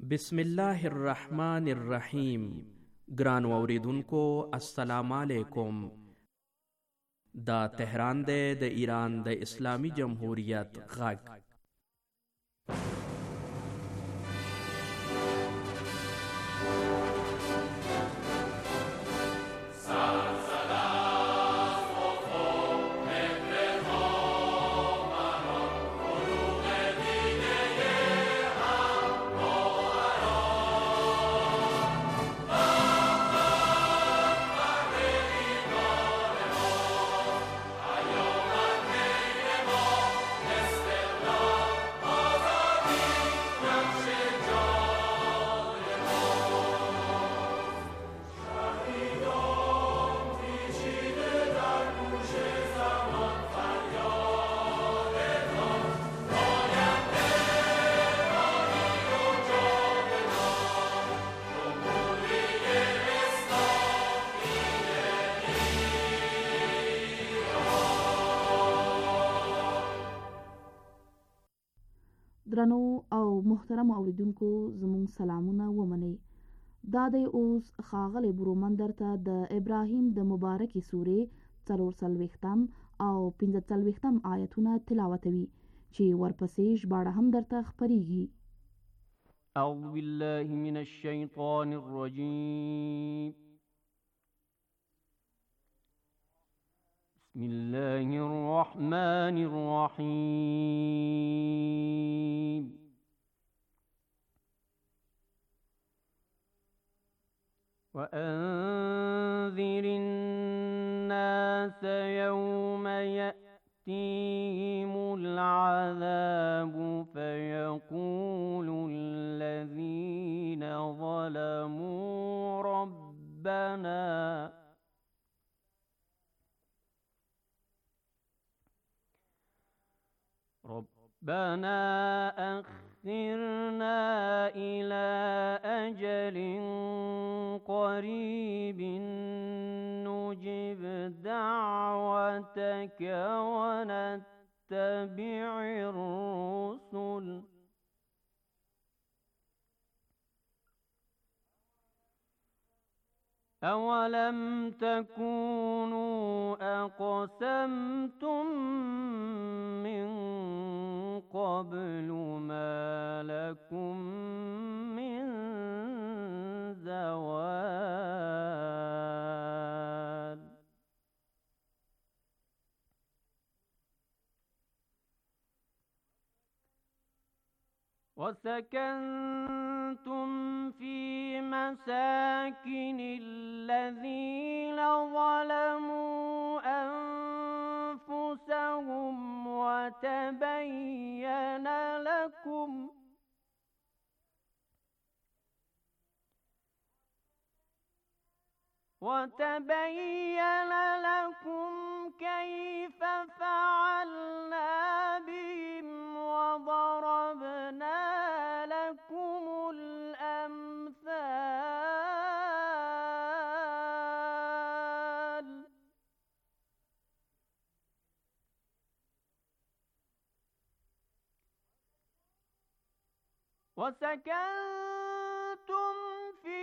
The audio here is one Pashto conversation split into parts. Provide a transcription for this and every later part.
بسم الله الرحمن الرحیم. ګران اوریدونکو السلام علیکم. دا تهران دی د ایران د اسلامی جمهوریت غږ. درنو او محترم اوریدونکو زموږ سلامونه ومنئ. دا دی اوس ښاغلی برومندر ته د ابراهیم د مبارکې سورې 40 او 45 آیتونه تلاوتوي چې ورپسې ژباړه هم درته خپریږي. اعوذ بالله من الشیطان الرجیم. بسم الله الرحمن الرحیم. وأنذر الناس يوم يأتيهم العذاب فيقول الذين ظلموا ربنا أخرنا إلى أجل قريب نجب دعوتك ونتبع الرسل أولم تكونوا أقسمتم من قبل ما لكم من زوال. وسكنتم في مساكن الذين ظلموا أنفسهم وتبين لكم كيف فعلنا بهم وضربنا لكم الأمثال. وسكنتم في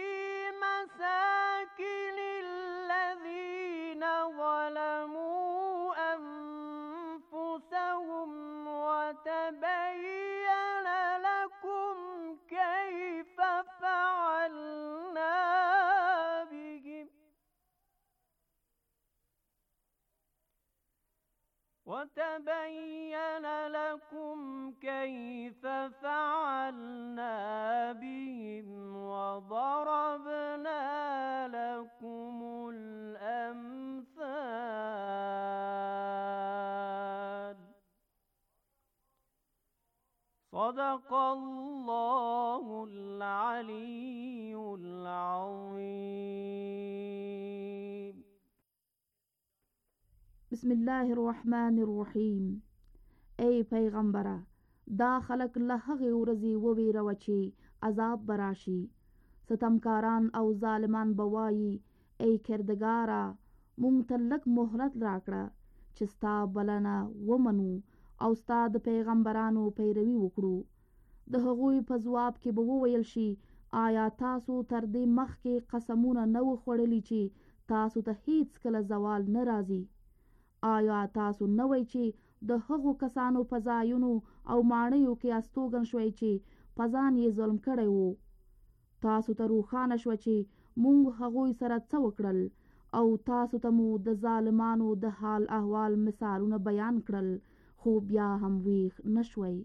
مساكن الذين ظلموا أنفسهم وتبين لكم كيف فعلنا بهم وضربنا لكم الأمثال. صدق الله العلي العظيم. بسم الله الرحمن الرحیم. ای پیغمبره، دا خلق له هغې ورځې وویروه چې عذاب براشي. ستمکاران او ظالمان به وایي ای کردګاره مونږ ته لږ مهلت راکړه چې ستا بلنه ومنو او ستا د پیغمبرانو پیروي وکړو. د هغوی په ځواب کې به وویل شي آیا تاسو تر دې مخکې قسمونه نه و خوړلي چې تاسو ته هیڅ کله زوال نه راځي؟ آیا تاسو نه وای چې د هغو کسانو په ځایونو او ماڼیو کې استوګن شوئ چې په ځان یې ظلم کړی وو؟ تاسو ته روښانه شوه چې موږ هغوی سره څه وکړل او تاسو ته مو د ظالمانو د حال احوال مثالونه بیان کړل، خو بیا هم ویښ نه شوئ.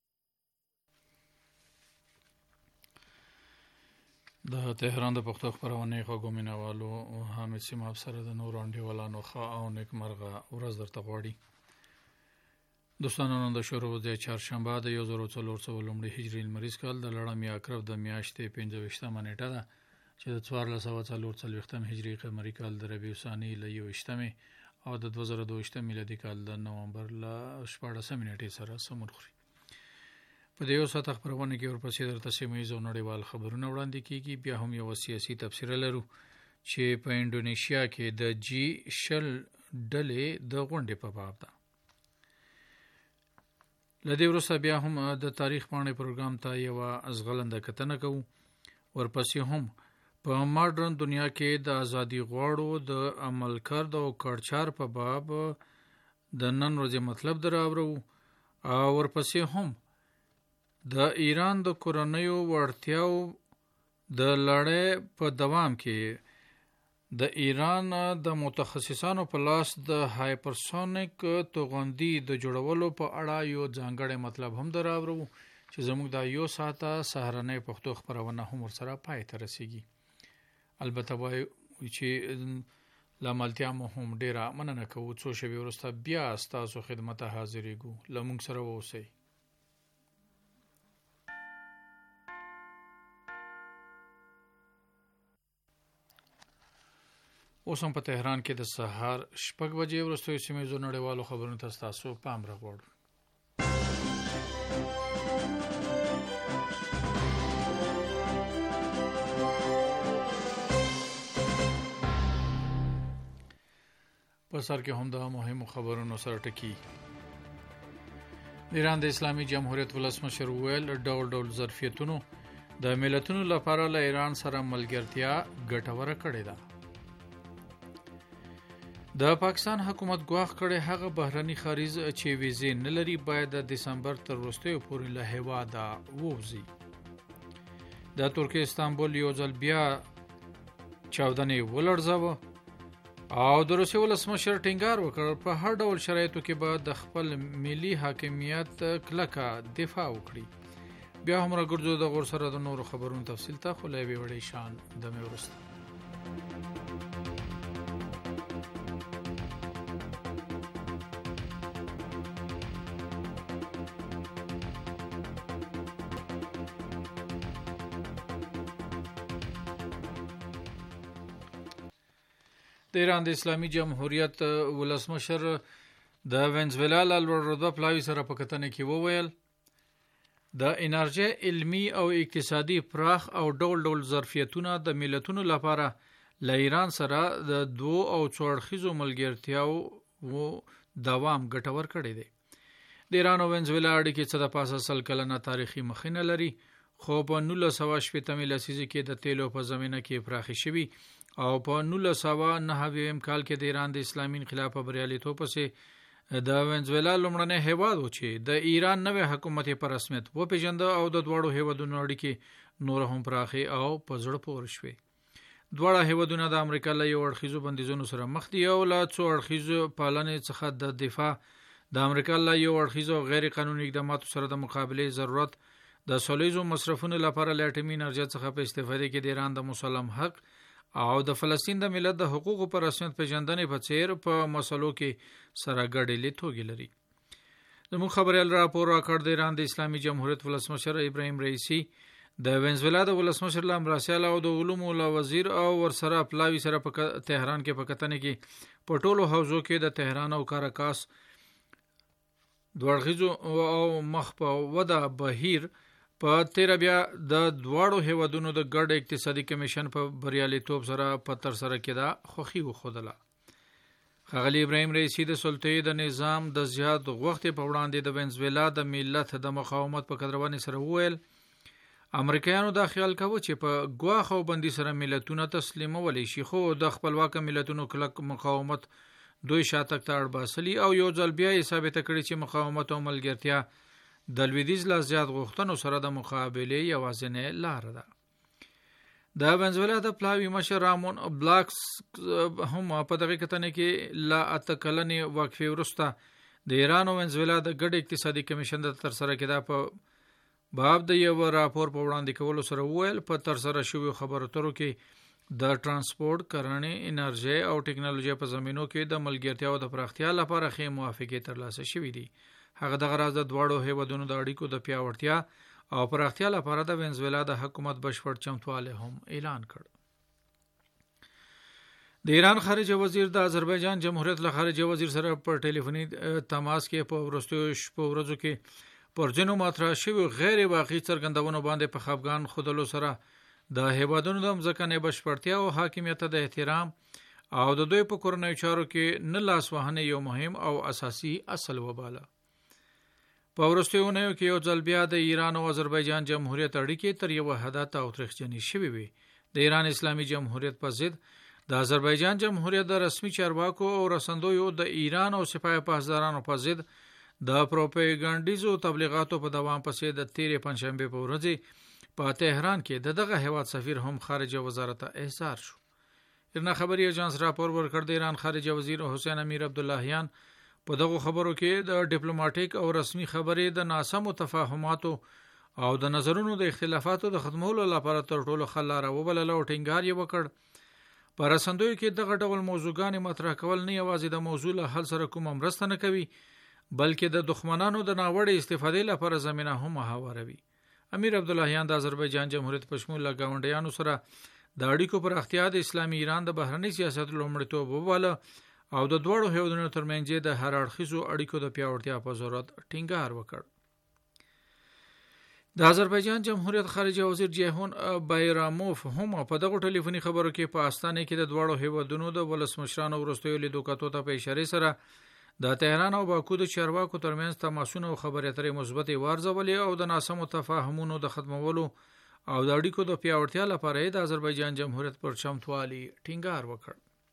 د تهران د پښتو خپرونې خوږو مینوالو حامد سیماب سره د نورو انډیوالانو ښه او نیکمرغه ورځ درته غواړي. دوستانو، نن د شروع د چهارشنبه د 1400 لومړي هجري لمریز کال د لړم اکرب د میاشتې 25مه نیټه ده چې د 1440 هجري قمري کال د ربیع الثاني له 21 او د 2022 میلادي کال د نومبر له 14 نیټې سره سمون خوري. په دې یو ساعت خبرونه کې ورپسې درته سیمه ییز او نړیوال خبرونه وړاندې کیږي. بیا هم یو سیاسي تبصره لرو چې په انډونیشیا کې د G20 ډلې د غونډې په باب ده. لدې وروسته بیا هم د تاریخ پاڼې پروګرام ته یو ازغلنده کتنه کوو. ورپسې هم په ماډرن دنیا کې د ازادي غواړو د عمل کرد او کړچار په باب د نن ورځې مطلب دراوړو. او ورپسې هم د ایران د کورنیو وړتیاو د لړۍ په دوام کې د ایران د متخصصانو په لاس د هایپرسونیک توغندي د جوړولو په اړه یو ځانګړی مطلب هم دراوړو چې زموږ د یو ساعته سهارنۍ پښتو خبرونه هم ورسره پای ته رسیږي. البته وایي چې لاملتیا مو هم ډیره مننه کوو. څو شېبې وروسته بیا ستاسو خدمت ته حاضرېږو. له موږ سره واوسئ. اوس هم په تهران کې د سهار 6 بجې وروستیو سیمه ییزو نړیوالو خبرونو ته ستاسو پام راغواړو. په سر کې هم د مهمو خبرونو سره ټکی. ایران د اسلامي جمهوریت ولسمشر ویل ډول ډول ظرفیتونو د ملتونو لپاره له ایران سره ملګرتیا ګټوره کړې ده. د پاکستان حکومت ګواښ کړی هغه بهرني خارج چې ویزې نه لري باید د دسمبر تر وروستیو پورې له هیواده ووځي. د ترکیه استانبول یو ځل بیا چاودنې ولړزاوه او د روسیې ولسمشر ټینګار وکړ په هر ډول شرایطو کې به د خپل ملي حاکمیت کلکه دفاع وکړي. بیا هم راګرځو د غور سره د نورو خبرونو تفصیل ته، خو له یوې وړې شان دمې وروسته. د ایران د اسلامي جمهوریت ولسمشر د وینزویلا له لوړ رتبه پلاوي سره په کتنه کې وویل د انرژي علمي او اقتصادي پراخ او ډول ډول ظرفیتونه د ملتونو لپاره له ایران سره د 2 او 4 اړخیزو ملګرتیاو دوام ګټور کړی دی. د ایران او وینزویلا اړیکې څه د پاسه 100 کلنه تاریخي مخینه لري، خو په 1980 لسیزه کې د تیلو په زمینه کې پراخې شوي او په 1990 کال کې د ایران د اسلامي انقلاب په بریالیتوب پسې د وینزویلا لومړنی هیواد و چې د ایران نوې حکومت په رسمیت وپېژنده او د دواړو هیوادونو اړیکې نور هم پراخې او په زړه پورې شوې. دواړه هیوادونه د امریکا له یو اړخیزو بندیزونو سره مخ دي او له څو اړخیزو پالنې څخه د دفاع د امریکا له یو اړخیزو غیر قانوني اقداماتو سره د مقابلې ضرورت د سولیزو مصرفونو لپاره له اټومي انرژي څخه په استفادې کې د ایران د مسلم حق او د فلسطین د ملت د حقوقو پر رسمیت پیژندنې په څیر په مسلو کې سره ګډېلې توګې لري. زموږ خبریال راپور راکړ د ایران د اسلامي جمهوریت ولسمشر ابراهیم رئیسی د وینزویلا د ولسمشر له مراسیل او د علومو له وزیر او ورسره پلاوي سره په تهران کې په کتنې کې په ټولو حوزو کې د تهران او کاراکاس دوړغیزو او مخ په وده بهیر په تیر بیا د دواړو هیوادونو د ګډ اقتصادي کمیشن په بریالیتوب سره په تر سره کېده خوخي وخدله. ښاغلي ابراهیم رئیسي د سلطې د نظام د زیات غوښتې په وړاندې د وینزویلا د ملت د مقاومت په قدرونې سره وویل امریکایانو دا خیال کاوه چې په ګواښ او بندي سره ملتونه تسلیمولی شي خو د خپلواک ملتونو کلک مقاومت دوی شاتګ ته اړ باسلي او یو ځل بیا یې ثابته کړې چې مقاومت او ملګرتیا د لویدیځ لا زیات غوښتنو سره د مقابلې یوازینۍ لاره ده. د وینزویلا د پلاوي مشر رامون بلاکس هم په دغه کتنې کې لا 8 کلنې وقفې وروسته د ایران او وینزویلا د ګډ اقتصادي کمیشن د ترسره کېدا په باب د یو راپور په وړاندې کولو سره وویل په ترسره شویو خبرو اترو کې د ترانسپورت، کرنې، انرژي او ټکنالوژي په زمینو کې د ملګرتیا او د پراختیا لپاره ښې موافقې ترلاسه شوې دي. هغه دغه راز د دواړو هیوادونو د اړیکو د پیاوړتیا او پراختیا لپاره د وینزویلا د حکومت بشپړ چمتوالی هم اعلان کړ. د ایران خارجه وزیر د آذربایجان جمهوریت له خارجه وزیر سره په ټلیفوني تماس کې په وروستیو شپو ورځو کې پر ځینو مطرح شویو غیر واقعي څرګندونو باندې په خفګان ښودلو سره د هیوادونو د مځکنۍ بشپړتیا او حاکمیت ته د احترام او د دوی په کورنیو چارو کې نه لاس وهنې یو مهم او اساسي اصل وباله. په وروستیو اونیو کې یو ځل بیا د ایران او آذربایجان جمهوریت اړیکې تر یوه حده تاوتریخجنې شوې وې. د ایران اسلامي جمهوریت په ضد د آذربایجان جمهوریت د رسمي چارواکو او رسندویو د ایران او سپاه پاسدارانو په ضد د پروپاګانډیزو تبلیغاتو په دوام پسې د تیرې پنځشنبې په ورځ په تهران کې دغه هیواد سفیر هم خارجه وزارت احضار شو. ایرنا خبري ایجنس راپور ورکړ د ایران خارجه وزیر حسین امیر عبداللهیان په دغه خبرو کې د ډیپلوماټیک او رسمي خبرې د ناسمو تفاهماتو او د نظرونو د اختلافاتو د ختمولو لپاره تر ټولو ښه لاره وبلله او ټینګار یې وکړ. په رسندویو کې دغه ډول موضوعګانې مطرح کول نه یوازې د موضوع له حل سره کومه مرسته نه کوي بلکې د دښمنانو د ناوړه استفادې لپاره زمینه هم هواروي. امیر عبداللهیان د آذربایجان جمهوریت په شمول له ګاونډیانو سره د اړیکو پراختیا د اسلامي ایران د بهرني سیاست لومړیتوب وباله او د دواړو هیوادونو ترمنځ د هر اړخیزو اړیکو د پیاوړتیا په ضرورت ټینګار وکړ. د آذربایجان جمهوریت خارجه وزیر جیهون بایراموف هم په دغه ټلیفوني خبرو کې په استانه کې د دواړو هیوادونو د ولسمشرانو وروستیو لیدو کتو ته په اشاره سره د تهران او باکو د چارواکو ترمنځ تماسونه او خبرې اترې مثبتې وارزولې او د ناسمو تفاهمونو د ختمولو او د اړیکو د پیاوړتیا لپاره د آذربایجان جمهوریت پر چمتوالي ټینګار وکړ.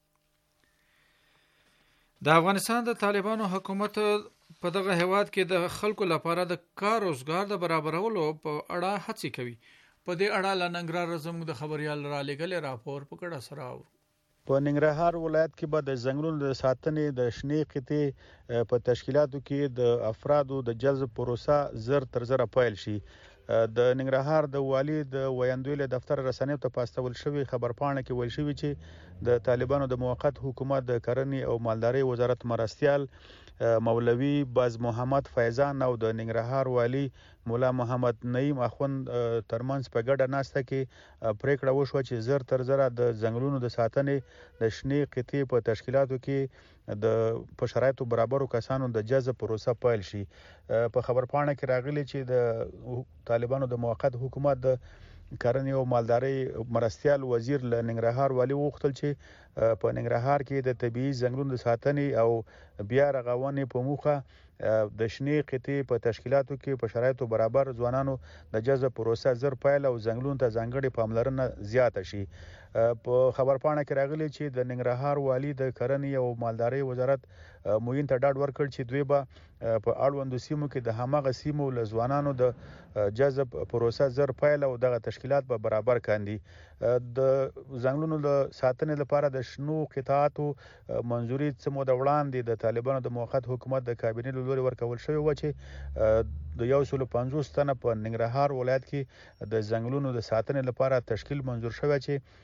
د افغانستان د طالبانو حکومت په دغه هیواد کې د خلکو لپاره د کار روزګار د برابرولو په اړه هڅې کوي. په دې اړه له ننګرهار زموږ د خبريال را لېږلي راپور په کډه سره اورو. په ننګرهار ولایت کې به د ځنګلونو د ساتنې د شنې قطې په تشکیلاتو کې د افرادو د جذب پروسه زر تر زره پیل شي. د ننګرهار د والي د ویاندوی له دفتر رسنیو ته پاستول شوی خبرپاڼه کې ویل شوی چې د طالبانو د موقت حکومت د کرنې او مالدارۍ وزارت مرستيال مولوي باز محمد فیضان او د ننګرهار والي مولا محمد نعیم اخوند ترمنځ په ګډه ناسته کې پریکړه وشوه چې زر تر زره د ځنګلونو د ساتنې د شنې قطې په تشکیلاتو کې د په شرایطو برابرو کسانو د جذب پروسه پیل شي. په خبرپاڼه کې راغلي چې د طالبانو د موقت حکومت د کرنې او مالدارۍ مرستيال وزیر له ننګرهار والي وغوښتل چې په ننګرهار کې د طبيعي ځنګلونو د ساتنې او بیا رغونې په موخه د شنې قطې په تشکیلاتو کې په شرایطو برابر ځوانانو د جذب پروسه زر پیل او ځنګلونو ته ځانګړې پاملرنه زیاته شي. په خبرپاڼه کې راغلي چې د ننګرهار والي د کرنې او مالدارۍ وزارت موین ته ډاډ ورکړ چې دوی به په اړوندو سیمو کې د هماغه سیمو له ځوانانو د جذب پروسه زر پیل او دغه تشکیلات به برابر کاندي. د ځنګلونو د ساتنې لپاره د شنو قطعاتو منځوري څه موده وړاندې د طالبانو د موقت حکومت د کابینې له لوري ورکول شوی و چې د 150 تنه په ننګرهار ولایت کې د ځنګلونو د ساتنې لپاره تشکیل منظور شوی چې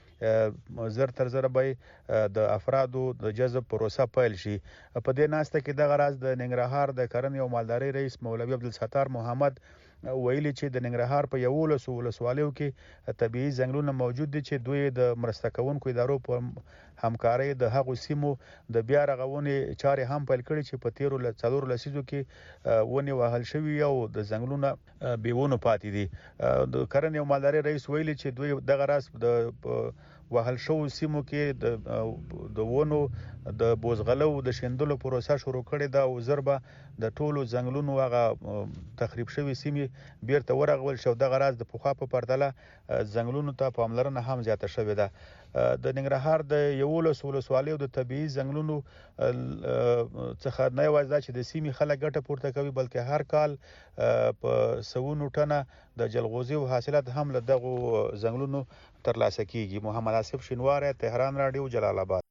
زر تر زره به د افرادو د جذب پروسه پیل شي. په دې ناسته کې دغه راز د ننګرهار د کرنې او مالدارۍ رئیس مولوي عبدالستار محمد ویلي چې د ننګرهار په 11 ولسوالیو کې طبيعي ځنګلونه موجود دي چې دوی د مرسته کوونکو ادارو په همکارۍ د هغو سیمو د بیا رغونې چارې هم پیل کړي چې په 13 لسیزو کې ونې وهل شوي او د ځنګلونه بیونه پاتې دي. د کرنې او مالدارۍ رئیس ویلي چې دوی دغه راز د وهل شو سیمو کې د ونو د بوزغلو د شیندلو پروسه شروع کړې ده او زربه د ټولو ځنګلونو هغه تخریب شوی سیمې بیرته ورغول شو. دغه راز د پخوا په پرتله ځنګلونو ته پاملرنه هم زیاته شوې ده. د ننګرهار د 11 ولسوالیو د طبیعي ځنګلونو څخه نه یوازې چې د سیمې خلک ګټه پورته کوي بلکې هر کال په سوونو ټنه د جلغوزیو حاصلات هم له دغو ځنګلونو ترلاسه کیږي. محمد آصف شینواری، تهران رادیو، جلال آباد.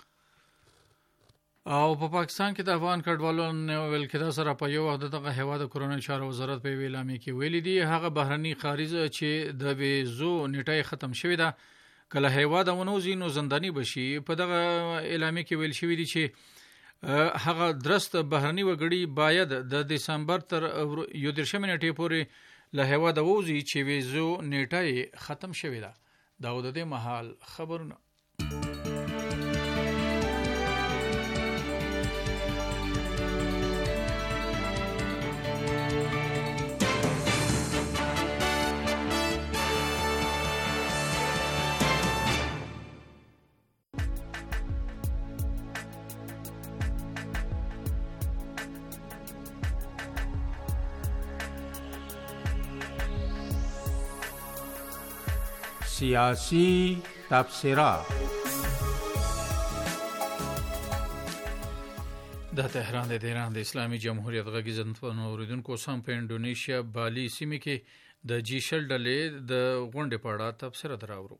او په پاکستان کې د افغان کډوالو ویل کېده سره په یو وخت دغه هیواد د کورونی چارو وزارت په اعلامیه کې ویلي دي هغه بهرني خارج چې د ویزو نیټه ختم شوې ده کله هیواد ونوزي نو زنداني بشي. په دغه اعلامیه کې ویل شوی دي چې هغه درست بهرني وګړي باید د دسمبر تر 11 نیټې پورې له هیواد ووزي چې ویزو نیټه ختم شوې ده. دا د دې مهال خبرونه. سیاسی تبصره. د تهران د ایران د اسلامي جمهوریت غږیزن اوریدونکو سم په انډونیشیا بالي سیمه کې د جی شل ډلې د غونډې په اړه تبصره دراوړو.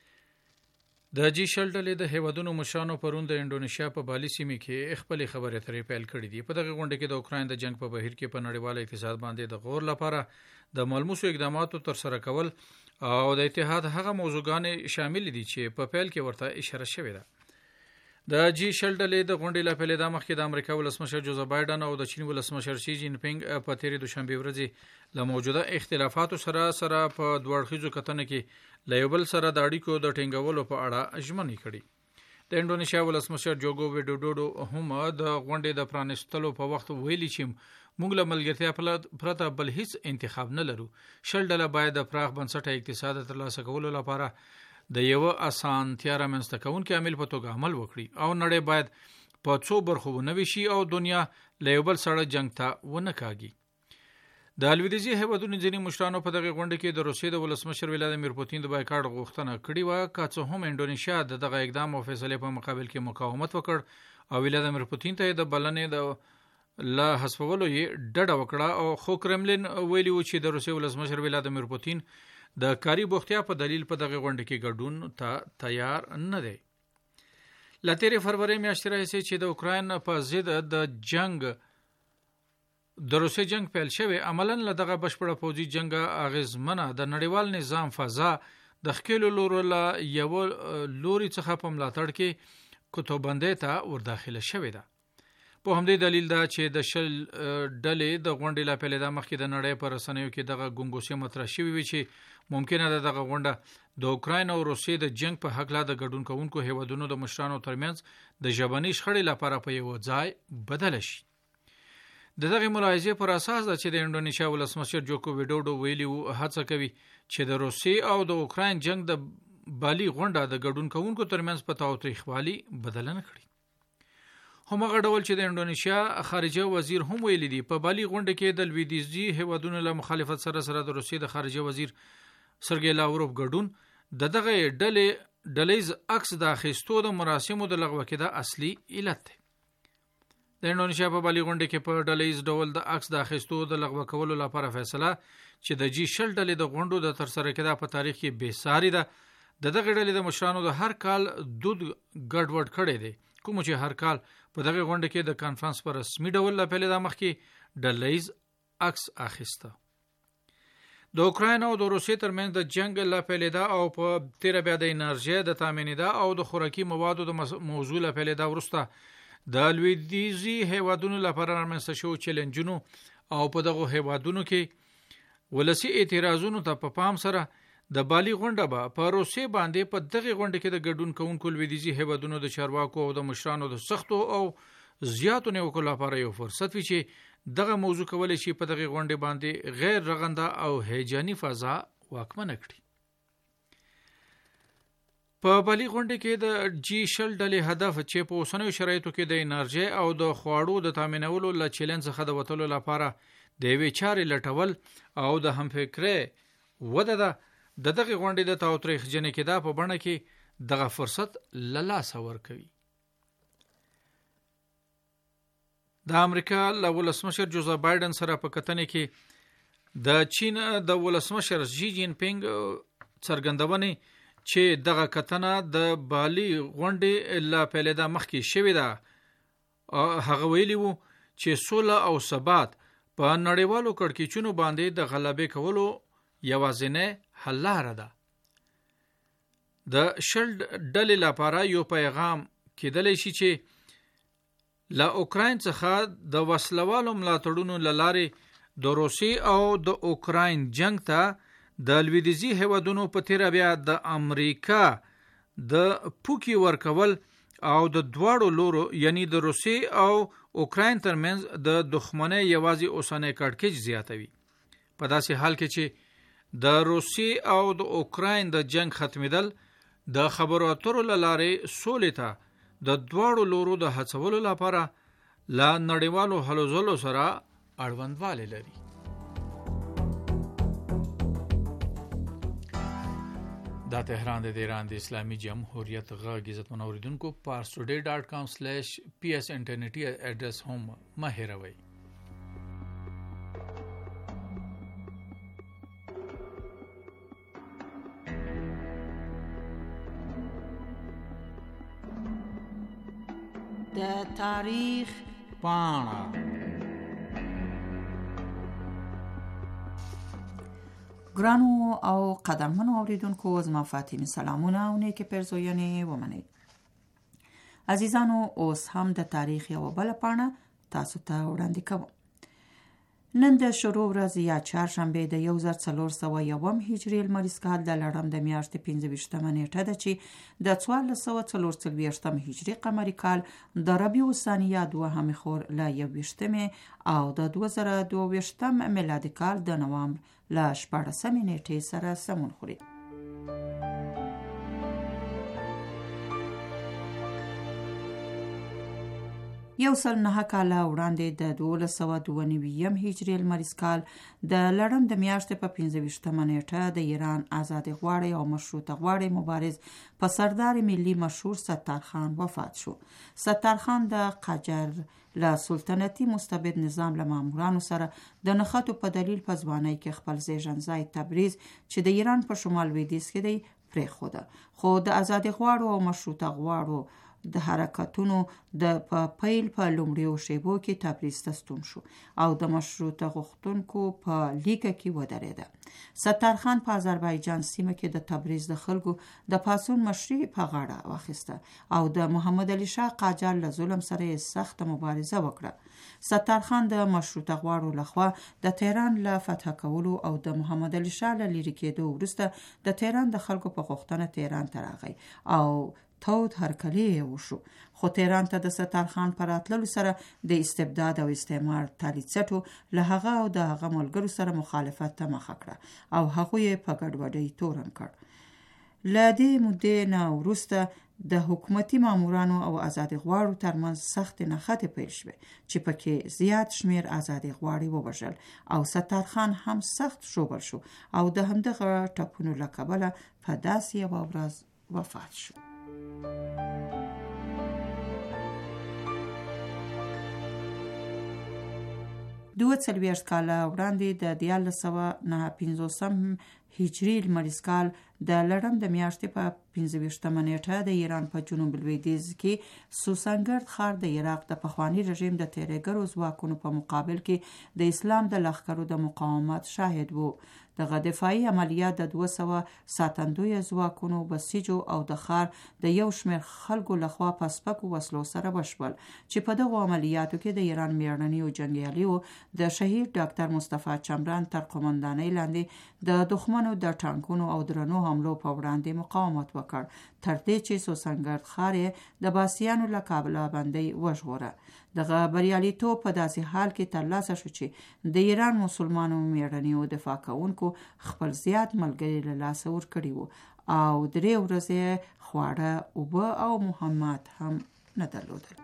د جی شل ډلې د هیوادونو مشرانو پرون د انډونیشیا په بالي سیمه کې خپل خبرې اترې پیل کړې دي. په دغه غونډه کې د اوکراین د جنگ په بهیر کې په نړیوال اقتصاد باندې د غور لپاره د ملموسو اقداماتو تر سره کول او د اتحاد هغه موضوعګان شامل دي چې په پیل کې ورته اشاره شوې ده. د جی شل ډلې د غونډې لپاره د مخکې د امریکا ولسمشر جوزف بایدن او د چین ولسمشر شي جین پینګ په تیرې دوشنبه ورځ له موجوده اختلافاتو سره په دوړخیزو کتنه کې له یو بل سره د اړیکو د ټینګولو په اړه ژمنې کړې. د انډونیشیا ولسمشر جوګو ویډوډو هم د غونډې د پرانستلو په وخت ویلي چې موږ له ملګرتیا پرته بل هیڅ انتخاب نه لرو. شل ډله باید د پراخ بنسټه اقتصاد ترلاسه کولو لپاره د یو اسانتیا رامنځته کوونکي عامل په توګه عمل وکړي او نړۍ باید په څو برخو ونوي شي او دنیا له یو بل سره جنگ ته ونه کاږي. د لویدیځي هیوادونو ځینې مشرانو په دغه غونډه کې د روسیې د ولسمشر ولادیمیر پوتین د بایکاټ غوښتنه کړې و که څه هم انډونیشیا دغه اقدام او فیصله په مقابل کې مقاومت وکړ او ولادیمیر پوتین ته د بلنې د لا حسابولو یې ډډه وکړه او خو کرملین ویلي و چې د روسیې ولسمشر ولادیمیر پوتین د کاری بوختیا په دلیل په دغه غونډه کې ګډون ته تیار نه دی. لتیری فروری میاشتې راهیسې چې د اوکراین په ضد د جنگ د روسي جنگ پیل شوی عملاً له دغه بشپړه پوځي جنگ اغیزمنه د نړیوال نظام فضا د خکېلو لورو له یو لوري څخه په ملاتړ کې کتابندې ته ورداخله شوې ده. په همدې دلیل دا چې د شل ډلې د غونډې لا پیل د مخکې د نړۍ پر رسنیو کې دغه ګونګوسې مطرح شوې وي چې ممکنه ده دغه غونډه د اوکراین او روسیې د جنگ په حق لا د ګډون کوونکو هیوادونو د مشرانو ترمنځ د ژبني شخړې لپاره په یو ځای بدل شي. د دغه ملاحظې پر اساس ده چې د انډونیشیا ولسمشر جوکو ویډوډو ویلي و هڅه کوي چې د روسیې او د اوکراین جنگ د بالي غونډه د ګډون کوونکو ترمنځ په تاوتریخوالي بدل نه کړي. همغه ډول چې د انډونیشیا خارجه وزیر هم ویلي دي په بالي غونډه کې د لویدیځي هیوادونو له مخالفت سره د روسیې د خارجه وزیر سرګی لاوروف ګډون د دغه ډلېز عکس د اخیستو د مراسمو د لغوه کېدا اصلي علت دی. د انډونیشیا په بالي غونډه کې په ډلېز ډول د عکس د اخیستو د لغوه کولو لپاره فیصله چې د جی شل ډلې د غونډو د ترسره کېدا په تاریخ کې بې ساري ده. د دغه ډلې د مشرانو د هر کال دود ګډوډ کړي دي کوم چې هر کال په دغه غونډه کې د کانفرنس پر رسمي ډول لا پیل د مخ کې ډلېز عکس اخیسته. د اوکراین او د روسیې ترمنځ د جنگ لا پیل دا او په تیر بیا د انرژي د تامین دا او د خوراکي موادو د موضوع لا پیل دا ورسته د لویدیځي هیوادونو لپاره رامنځته شو چیلنجونو او په دغه هیوادونو کې ولسی اعتراضونو ته په پام سره د بالي غونډه به په روسیې باندې په دغه غونډه کې د ګډون کوونکو لویدیځي هیوادونو د چارواکو او د مشرانو د سختو او زیاتو نیوکو لپاره یو فرصت وي چې دغه موضوع کولای شي په دغه غونډه باندې غیر رغنده او هیجاني فضا واکمنه کړي. په بالي غونډه کې د G20 ډلې هدف چې په اوسنیو شرایطو کې د انرژي او د خواړو د تامینولو له چیلنج څخه د وتلو لپاره د یوې چارې لټول او د همفکرۍ وده ده. د دغه غونډې د تاوتریخجنې کېدا په بڼه کې دغه فرصت له لاسه ورکوي. د امریکا له ولسمشر جوزف بایدن سره په کتنې کې د چین د ولسمشر ژی جین پینګ څرګندونې چې دغه کتنه د بالي غونډې له پیلېدا مخکې شوې ده. هغه ویلي وو چې سوله او ثبات په نړیوالو کړکېچونو باندې د غلبې کولو یوازینۍ حل لاره ده. د شل ډلې لپاره یو پیغام کېدلی شي چې له اوکراین څخه د وسلوالو ملاتړونو له لارې د روسي او د اوکراین جنگ ته د لویدیځي هیوادونو په تیره بیا د امریکا د پوکي ورکول او د دواړو لورو یعنی د روسي او اوکراین ترمنځ د دښمنۍ یوازې اوسنۍ کړکېچ زیاتوي. په داسې حال کې چې د روسي او د اوکراین د جنگ ختمېدل د خبرو اترو له لارې سولې ته د دواړو لورو د هڅولو لپاره له نړیوالو هلو ځلو سره اړوندوالی لري. دا تهران د ایران د اسلامي جمهوریت غږ عزتمن اوریدونکو parstoday.com/ps انټرنیټي اډرس هم مه هېروئ. د تاریخ پاڼه. ګرانو او قدرمنو اوریدونکو زما فاطمه سلامونه او نیکه پرزوینې ومنئ. عزیزانو اوس هم د تاریخ یو بل پاڼه تاسو ته وړاندې کوم. نن د شروع ورځ یا چهارشنبه د 1401 هجري لمریز کال د لړم د میاشتې 25مه نیټه ده چې د 1444 هجري قمري کال د ربیع الثانیه 2 خور له 21 او د 2022 میلادي کال د نوامبر له 14 نیټې سره سمون خوري. یو سل نه کاله وړاندې د 1292 هجري لمریز کال د لړم د میاشتې په 25مه نیټه د ایران آزادي غواړي او مشروطه غواړي مبارز په سردار ملي مشهور ستار خان وفات شو. ستار خان د قاجار له سلطنتي مستبد نظام له مامورانو سره د نښتو په دلیل په ځوانۍ کې خپل زیږنځای تبریز چې د ایران په شمال لویدیځ کې دی پرېښوده. خو د آزادي غواړو او مشروطه غواړو د حرکتونو د پیل په لومړیو شیبو کې تبریز ته ستون شو او د مشروطه غوښتونکو په لیکه کې ودرېده. ستار خان په آذربایجان سیمه کې د تبریز د خلکو د پاڅون مشري په غاړه واخیسته او د محمد علي شاه قاجار له ظلم سره سخت مبارزه وکړه. ستار خان د مشروطه غواړو لخوا د تهران له فتح کولو او د محمد علي شاه له لرې کېدو وروسته د تهران د خلکو په غوښتنه تهران ته راغی او تود هرکلی وشو. خو تهران ته د ستار خان پر راتللو سره د استبداد او استعمار تالیڅټو له هغه او د هغه ملګرو سره مخالفت ته مخه کړه او هغه یې په ګډوډۍ تورن کړ. له دې مودې نه وروسته د حکومتي مامورانو او آزادي غواړو ترمنځ سخت نښتې پیل شوې چې پکې زیات شمیر آزادي غواړي ووژل او ستار خان هم سخت ژوبل شو او د همدغه ټپونو له کبله په داسې یوه ورځ وفات شو. 42 کاله وړاندې د 1459 هجري لمریز کال د لړم د میاشتې په 25مه نیټه د ایران په جنوب لویدیځ کې سوسنګرد ښار د عراق د پخوانی رژیم د تیرهګرو ځواکونو په مقابل کې د اسلام د لښکرو د مقاومت شاهد وو. دغه دفاعي عملیات د 200 ساتندوی ځواکونو بسیجو او د ښار د یو شمېر خلکو لخوا په سپکو وسلو سره وشول چې په دغو عملیاتو کې د ایران میړنیو جنګیالیو د شهید ډاکټر مصطفی چمران تر قومندانۍ لاندې د دښمنو د ټانکونو او درنو حملو په وړاندې مقاومت وکړ تر دې چې سوسنګرد ښار د باسیانو له کابله باندې وژغوره. دغه بریالیتوب په داسې حال کې ترلاسه شو چې د ایران مسلمانو میړنیو دفاع کوونکو خپل زیات ملګري له لاسه ورکړي وو او 3 ورځې خواړه، اوبه او مهمات هم نه درلودل.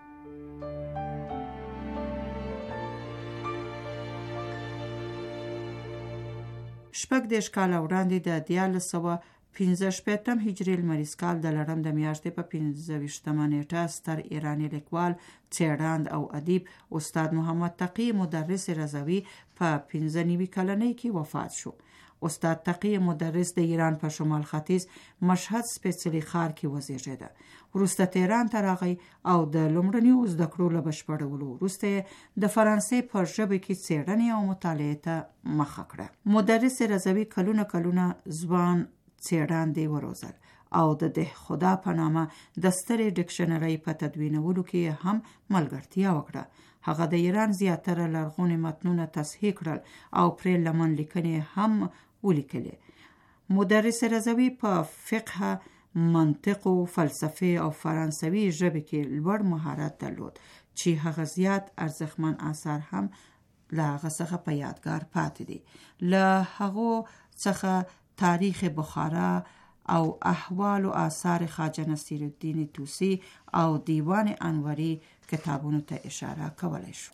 شپږ دېرش کاله وړاندې د 1415 هجري لمریز کال د لړم د میاشتې په 25مه نیټه ستر ایرانی لیکوال، څېړند او ادیب استاد محمد تقی مدرس رضوی په 95 کلنۍ کې وفات شو. استاد تقی مدرس د ایران په شمال ختیځ مشهد سپېڅلي ښار کې وزیږېده. وروسته تهران ته راغی او د لومړنیو زده کړو له بشپړولو وروسته د فرانسې په ژبه کې څېړنې او مطالعې ته مخه کړه. مدرس رضوی کلونه ځوان څېړندې وروزل او د ده خدا په نامه د سترې ډکشنرۍ په تدوینولو کې هم ملګرتیا وکړه. هغه د ایران زیاتره لرغوني متنونه تصحیح کړل او پرې لمن لیکنې هم ولیکلې. مدرس رضوی په فقه، منطق او فلسفه او فرانسوي ژبه کې لوړ مهارت درلود چې هغه زیات ارزښتمن آثار هم له هغه څخه په یادګار پاتې دي. له هغو څخه تاریخ بخارا او احوال و آثار خواجه نصیر الدین طوسی او دیوان انوری کتابونو ته اشاره کولی شو.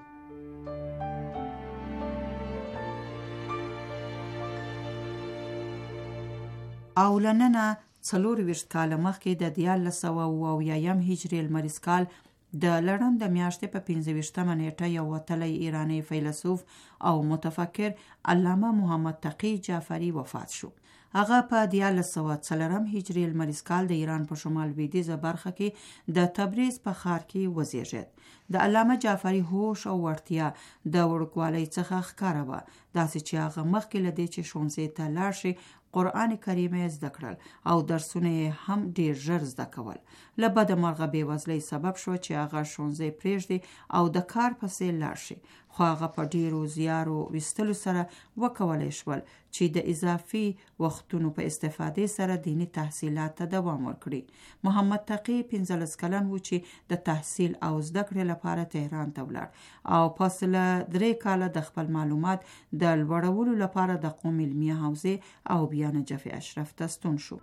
او لننه 24 کاله مخکې د 1480 هجري لمریز کال د لړم د میاشتې په 25مه نیټه یو وتلی ایرانی فیلسوف او متفکر علامه محمد تقی جعفری وفات شو. هغه په 1404 هجري لمریز کال د ایران په شمال لویدیځه برخه کې د تبریز په ښار کې وزیږید. د علامه جعفری هوش او وړتیا د وړوکوالي څخه ښکاره وه، داسې چې هغه مخکې له دې چې ښوونځي ته لاړ شي قرآن کریم یې زده کړل او درسونه یې هم ډیر ژر زده کول. له بده مرغه بېوزلۍ سبب شو چې هغه ښوونځی پرېږدي او د کار پسې لاړ شي، خو هغه په ډیرو زیارو ویستلو سره وکولی شول چې د اضافي وختونو په استفادې سره دینی تحصیلات ته دوام ورکړي. محمد تقی 15 کلن و چې د تحصیل او زده کړې لپاره تهران ته ولاړ او پس له 3 کاله د خپل معلومات د لوړولو لپاره د قوم علمیه حوزې او بیا نجف اشرف ته ستون شو.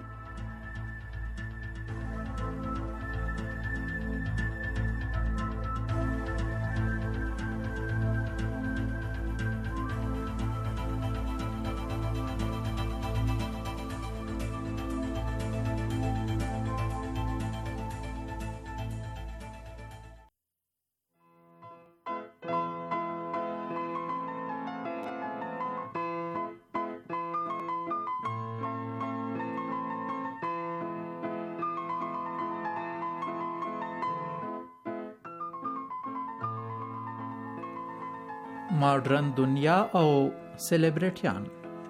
ماډرن دنیا او سلیبریټیان.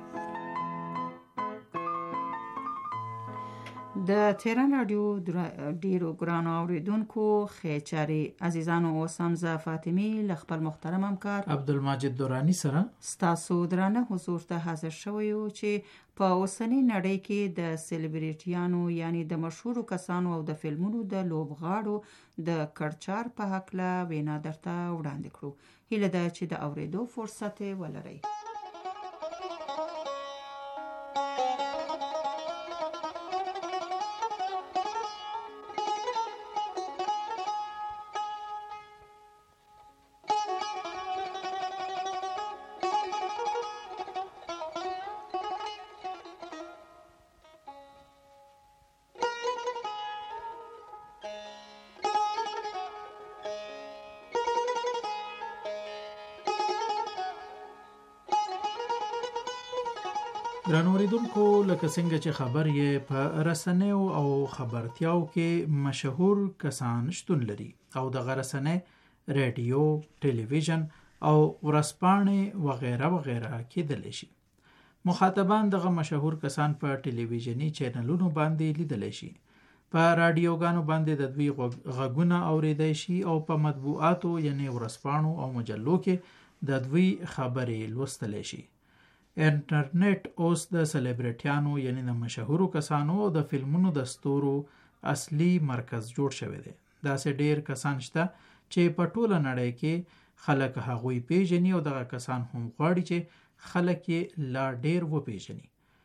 د تهران رادیو ډیرو ګرانو اوریدونکو خیچاري عزیزانو، اوس هم زه فاطمي له خپل محترم همکار عبدالمجید دورانی سره ستاسو درانه حضور ته حاضر شوی یو چې په اوسنۍ نړۍ کې د سلیبریټیانو یعنی د مشهورو کسانو او د فلمونو د لوبغاړو د کړچار په هکله وینا درته وړاندې کړو. هیله ده چې د اوریدو فرصت ولرئ. ګرانو اوریدونکو، لکه څنګه چې خبر یې په رسنیو او خبرتیاو کې مشهور کسان شتون لري او دغه رسنۍ رادیو، ټلویزیون او ورځپاڼې وغیره وغیره کېدلی شي. مخاطبان دغه مشهور کسان په ټلویزیوني چینلونو باندې لیدلی شي، په رادیوګانو باندې د دوی غږونه اوریدای شي او په مطبوعاتو یعنی ورځپاڼو او مجلو کې د دوی خبرې لوستلی شي. انټرنیټ اوس د سلیبریټیانو یعنی د مشهورو کسانو او د فلمونو د ستورو اصلي مرکز جوړ شوی دی. داسې ډیر کسان شته چې په ټوله نړۍ کې خلک هغوی پیژني او دغه کسان هم غواړي چې خلک یې لا ډیر وپیژني.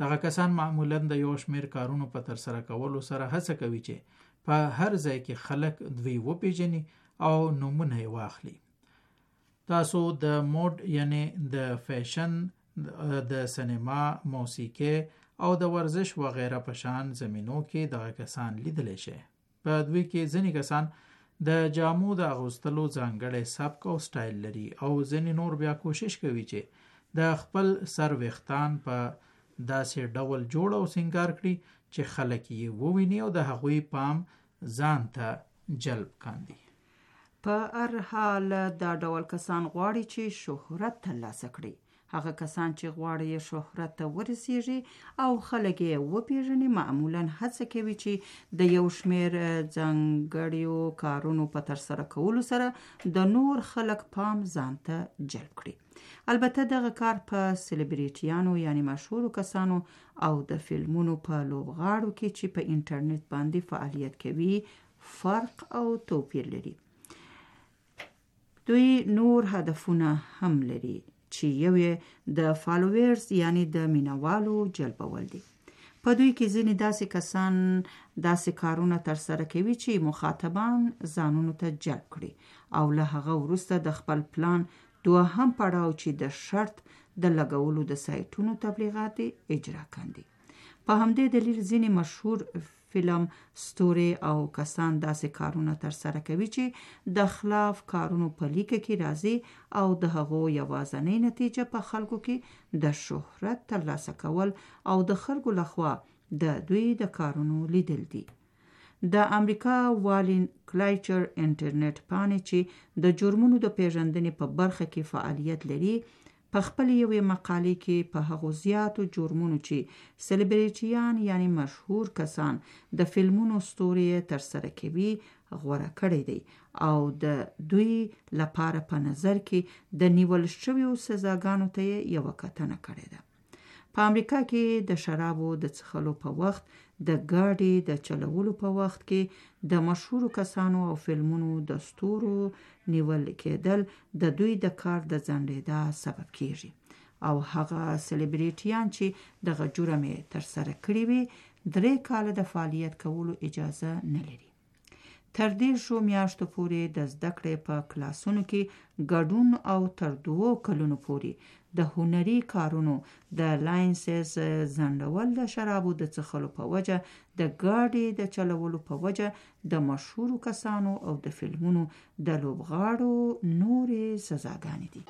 دغه کسان معمولاً د یو شمیر کارونو په ترسره کولو سره هڅه کوي چې په هر ځای کې خلک دوی وپیژني او نومونه یې واخلي. تاسو د موډ یعنی د فیشن، د سینما، موسیقي او د ورزش وغیره په شان زمینو کې دغه کسان لیدلی شي. په دوی کې ځینې کسان د جامو د اغوستلو ځانګړی سبک او سټایل لري او ځینې نور بیا کوشش کوي چې د خپل سر ویښتان په داسې ډول جوړ او سنگار کړي چې خلک یې وویني او د هغوی پام ځان ته جلب کاندي. په هر حال دا ډول کسان غواړي چې شهرت ترلاسه کړي. هغه کسان چې غواړي شهرت ته ورسیږي او خلک یې وپیژني معمولاً هڅه کوي چې د یو شمیر ځانګړیو کارونو په ترسره کولو سره د نور خلک پام ځان ته جلب کړي. البته دغه کار په سلیبریټیانو یعنی مشهورو کسانو او د فلمونو په لوبغاړو کې چې په انټرنیټ باندې فعالیت کوي فرق او توپیر لري. دوی نور هدفونه هم لري چې یو یې د فالوورز یعنی د مینوالو جلبول دي. په دوی کې ځینې داسې کسان داسې کارونه ترسره کوي چې مخاطبان ځانونو ته جلب کړي او له هغه وروسته د خپل پلان دوهم پړاو چې د شرط د لګولو د سایټونو تبلیغات اجرا کاندي. په همدې دلیل ځینې مشهور فلم ستوري او کسان داسې کارونه ترسره کوي چې د خلاف کارونو په لیکه کې راځي او د هغو یوازینۍ نتیجه په خلکو کې د شهرت ترلاسه کول او د خلکو لخوا د دوی د کارونو لیدل دي. د امریکا والین کلایچر انټرنیټ پاڼې چې د جرمونو د پیژندنې په برخه کې فعالیت لري په خپل یوې مقالې کې په هغو زیاتو جرمونو چې سلیبریټیان یعنی مشهور کسان د فلمونو ستوري ترسره کوي غوره کړی دی او د دوی لپاره په نظر کې د نیول شویو سزاګانو ته یوه کتنه کړې ده. په امریکا کې د شرابو د څښلو په وخت، د ګاډي د چلولو په وخت کې د مشهورو کسانو او فلمونو د ستورو نیول کېدل د دوی د کار د ځنډېدا سبب کیږي او هغه سلیبریټیان چې دغه جرم یې ترسره کړی وي 3 کاله د فعالیت کولو اجازه نه لري. تر 10 میاشتو پورې د زده کړې په کلاسونو کې ګډون او تر 2 کلونو پورې د هنري کارونو د لاینسز ځنډول، د شرابو د څښلو په وجه، د ګاډي د چلولو په وجه، د مشهورو کسانو او د فلمونو د لوبغاړو نورې سزاګانې دي.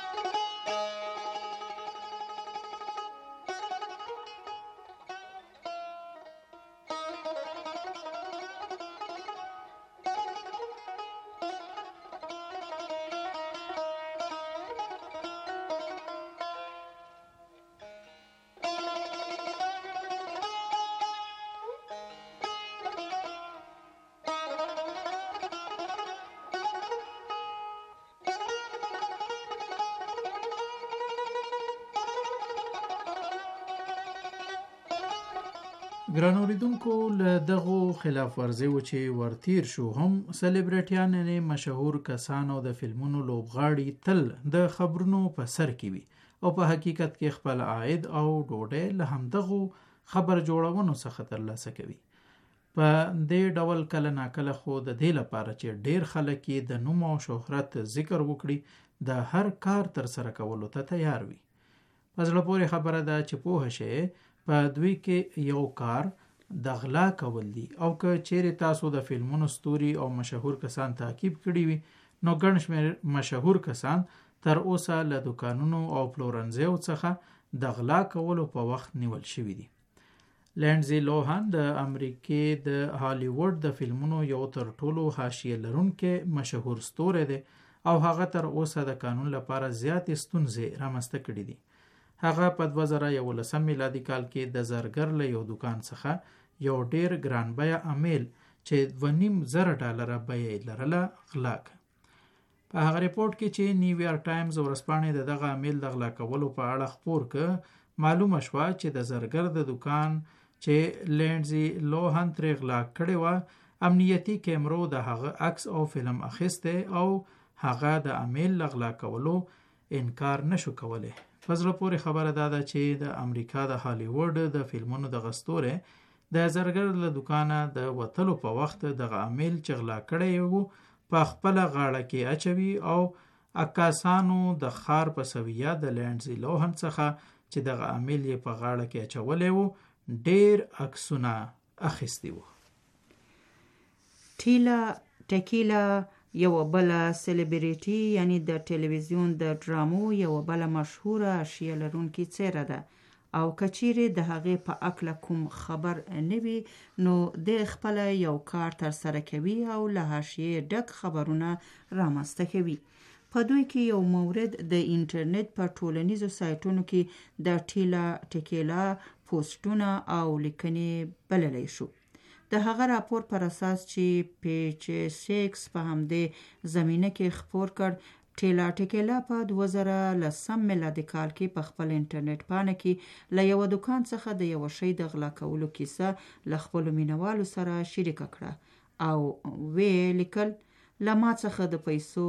ګرانو اوریدونکو، له دغو خلاف ورزیو چې ورتیر شو هم سلیبریټیان یعنی مشهور کسان او د فلمونو لوبغاړي تل د خبرونو په سر کې وي او په حقیقت کې خپل عاید او ډوډۍ له همدغو خبر جوړونو څخه ترلاسه کوي. په دې ډول کله ناکله خو د دې لپاره چې ډیر خلک یې د نوم او شهرت ذکر وکړي د هر کار تر سره کولو ته تیار وي. په زړه پورې خبره ده چې پوه شئ په دوی کې یو کار د غلا کول دي او که چیرې تاسو د فلمونو ستوري او مشهور کسان تعقیب کړي وي نو ګڼ شمېر مشهور کسان تر اوسه له دوکانونو او پلورنځیو څخه د غلا کولو په وخت نیول شوي دي. لینډزي لوهان د امریکې د هالیوډ د فلمونو یو تر ټولو حاشیه لرونکی مشهور ستوری دی او هغه تر اوسه د قانون لپاره زیاتې ستونزې رامنځته کړي دي. هغه په 2011 میلادي کال کې د زرګر له یو دوکان څخه یو ډیر ګران بیه امیل چې $2,500 بیه لرله غلا کړ. په هغه ریپورت کې چې نیویارک ټایمز ورځپاڼې د دغه امیل د غلا کولو په اړه خپور کړ، معلومه شوه چې د زرګر د دوکان چې لینډزي لوهان ترې غلا کړې وه امنیتي کیمرو د هغه عکس او فلم اخیستی او هغه د امیل له غلا کولو انکار نشو کولی. په زړه پورې خبره دا ده چې د امریکا د هالیوډ د فلمونو د غستورې د زرګر له دوکانه د وتلو په وخت دغه عامل چې غلا کړی وو په خپله غاړه کې اچوي او عکاسانو د ښار په سویه د لینډزي لوهن څخه چې دغه عامل یې په غاړه کې اچولی وو ډیر عکسونه اخیستی وو. ټیلا ټکیلا یو بله سلیبریټي یعنی د ټلویزیون د ډرامو یو بله مشهوره اشیاء لرونکې څیره ده او کچیرې د هغې په اکله کوم خبر نه وي نو د خپله یو کار ترسره کوي او له حاشیې ډک خبرونه رامنځته کوي. په دوی کې یو مورد د انټرنیټ په ټولنیزو سایټونو کې د ټیلا ټکیلا پوسټونه او لیکنې بللی شو. د هغه راپور پر اساس چې پیج 6 په همدې زمینه کې خپور کړ، ټیلا ټکیلا په 2010 میلادي کال کې په خپل انټرنیټ پاڼه کې له یو دکان څخه د یو شی د غلا کولو کیسه له خپلو مینوالو سره شریکه کړه او وی لیکل له ما څخه د پیسو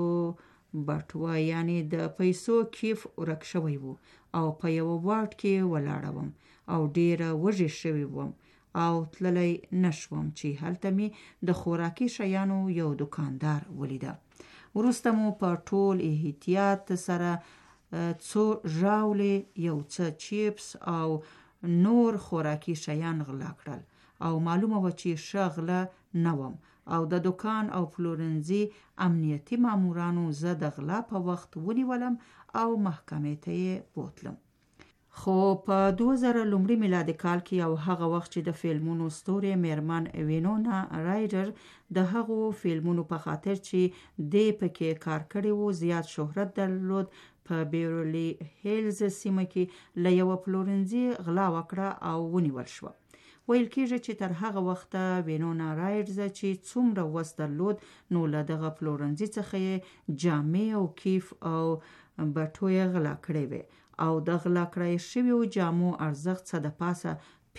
بټوه یعنی د پیسو کیف ورک شوی وو او په یو واټ کې ولاړه وم او ډیره وږې شوی وم او تللی نشوم چې هلته می د خوراکي شیانو یو دکاندار ولیده. وروسته مو په ټول احتیاط سره څو ژاولې، یو څه چیپس او نور خوراکي شیان غلا کړل او معلومه و چې ښه غله نه وم او د دکان او پلورنځي امنیتي مامورانو زه د غلا په وخت ونیولم او محکمې ته یې بوتلم. خو په 2000 لومړي میلادي کال کې او هغه وخت چې د فلمونو ستوري میرمن وینونا رایډر د هغو فلمونو په خاطر چې دی پکې کار کړی وو زیات شهرت درلود، په بیورلی هیلز سیمه کې له یو پلورنځي غلا وکړه او ونیول شوه. ویل کېږي چې تر هغه وخته وینونا رایډز چې څومره وس درلود نو له دغه پلورنځي څخه یې جامې او کیف او بټوې غلا کړې وې او د غلا کړای شویو جامو ارزښت څه د پاسه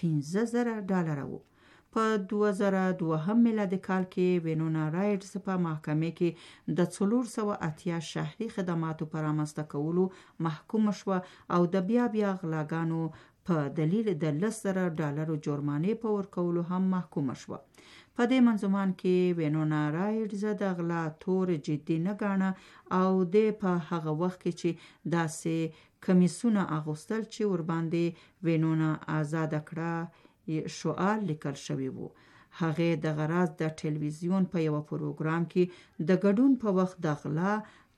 $15,000 وو. په 2002 میلادي کال کې وینونا رایډز په محکمې کې د 480 شهري خدماتو پر رامنځته کولو محکوم شوه او د بیا غلاګانو په دلیل د $10,000 جرمانې په ورکولو هم محکوم شوه. په دې منظومان کې وینونا رایډز د غلا تور جدي نه ګاڼه او د په هغه وخت کې چې داسې کمیسونه اغوستل چې ورباندې وینونا آزاد کړه شعار لیکل شوی وو. هغې د غراز د ټلویزیون په یو پروګرام کې د ګډون په وخت د غلا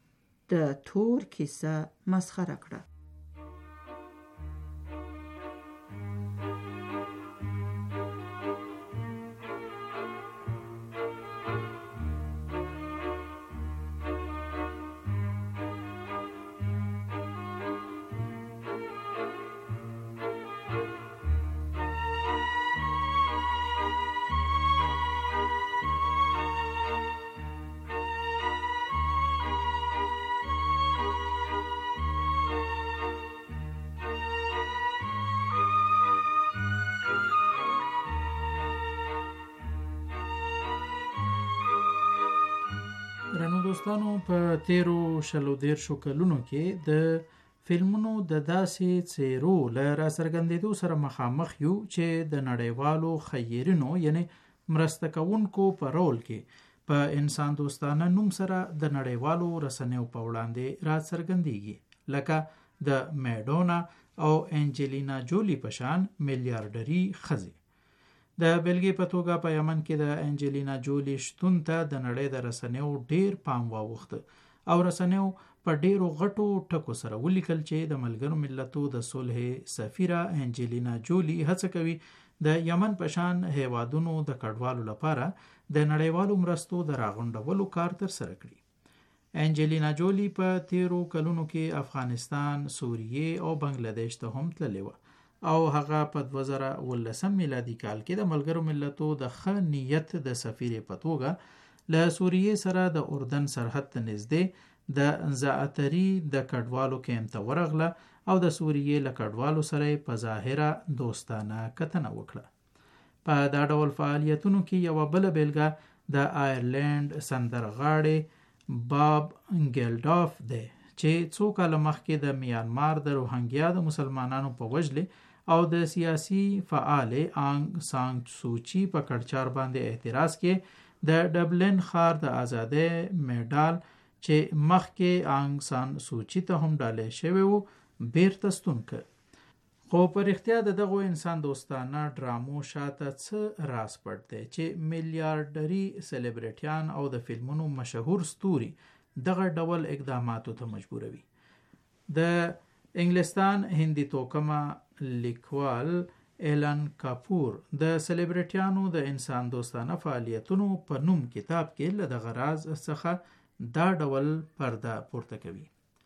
د تور کیسه مسخره کړه. درنو دوستانو، په تیرو 40 کلونو کې د فلمونو د داسې څیرو له راڅرګندېدو سره مخامخ یو چې د نړیوالو خیرینو یعنی مرسته کوونکو په رول کې په انسان دوستانه نوم سره د نړیوالو رسنیو په وړاندې راڅرګندېږي، لکه د میډونا او انجلینا جولی په شان میلیارډري ښځې. د بیلګې په توګه په یمن کې د انجلینا جولی شتون ته د نړۍ د رسنیو ډیر پام واوښته او رسنیو په ډیرو غټو ټکو سره ولیکل چې د ملګرو ملتو د صلح سفیره انجلینا جولی هڅه کوي د یمن په شان هیوادونو د کډوالو لپاره د نړیوالو مرستو د راغونډولو کار ترسره کړي. انجلینا جولی په تیرو کلونو کې افغانستان، سوریه او بنگلادیش ته هم تللې وه او هغه په 2019 میلادي کال کې د ملګرو ملتو د ښه نیت د سفیر په توګه له سوریه سره د اردن سرحد ته نږدې د زعتري د کډوالو کیمپ ته ورغله او د سوریه له کډوالو سره په ظاهره دوستانه کتنه وکړه. په دا ډول فعالیتونو کې یوه بله بیلګه د آیرلینډ سندرغاړی باب ګیلډاف دی چې څو کاله مخکې د میانمار د روهنګیا د مسلمانانو په وجلې او د سیاسي فعال آنګ سان سوچي په کړچار باندې اعتراض کې د ډبلن ښار د آزادۍ میډال چې مخکې آنګ سان سوچي ته هم ډالۍ شوی و بیرته ستون کړ. خو په رښتیا د دغو انسان دوستانه ډرامو شاته څه راز پټ دی چې میلیارډري سلیبریټیان او د فلمونو مشهور ستوري دغه ډول اقداماتو ته مجبوروي. د انګلستان هندي توکمه لیکوال ایلن کاپور د سلیبریټیانو د انسان دوستانه فعالیتونو په نوم کتاب کې له دغه راز څخه دا ډول پرده پورته کوي.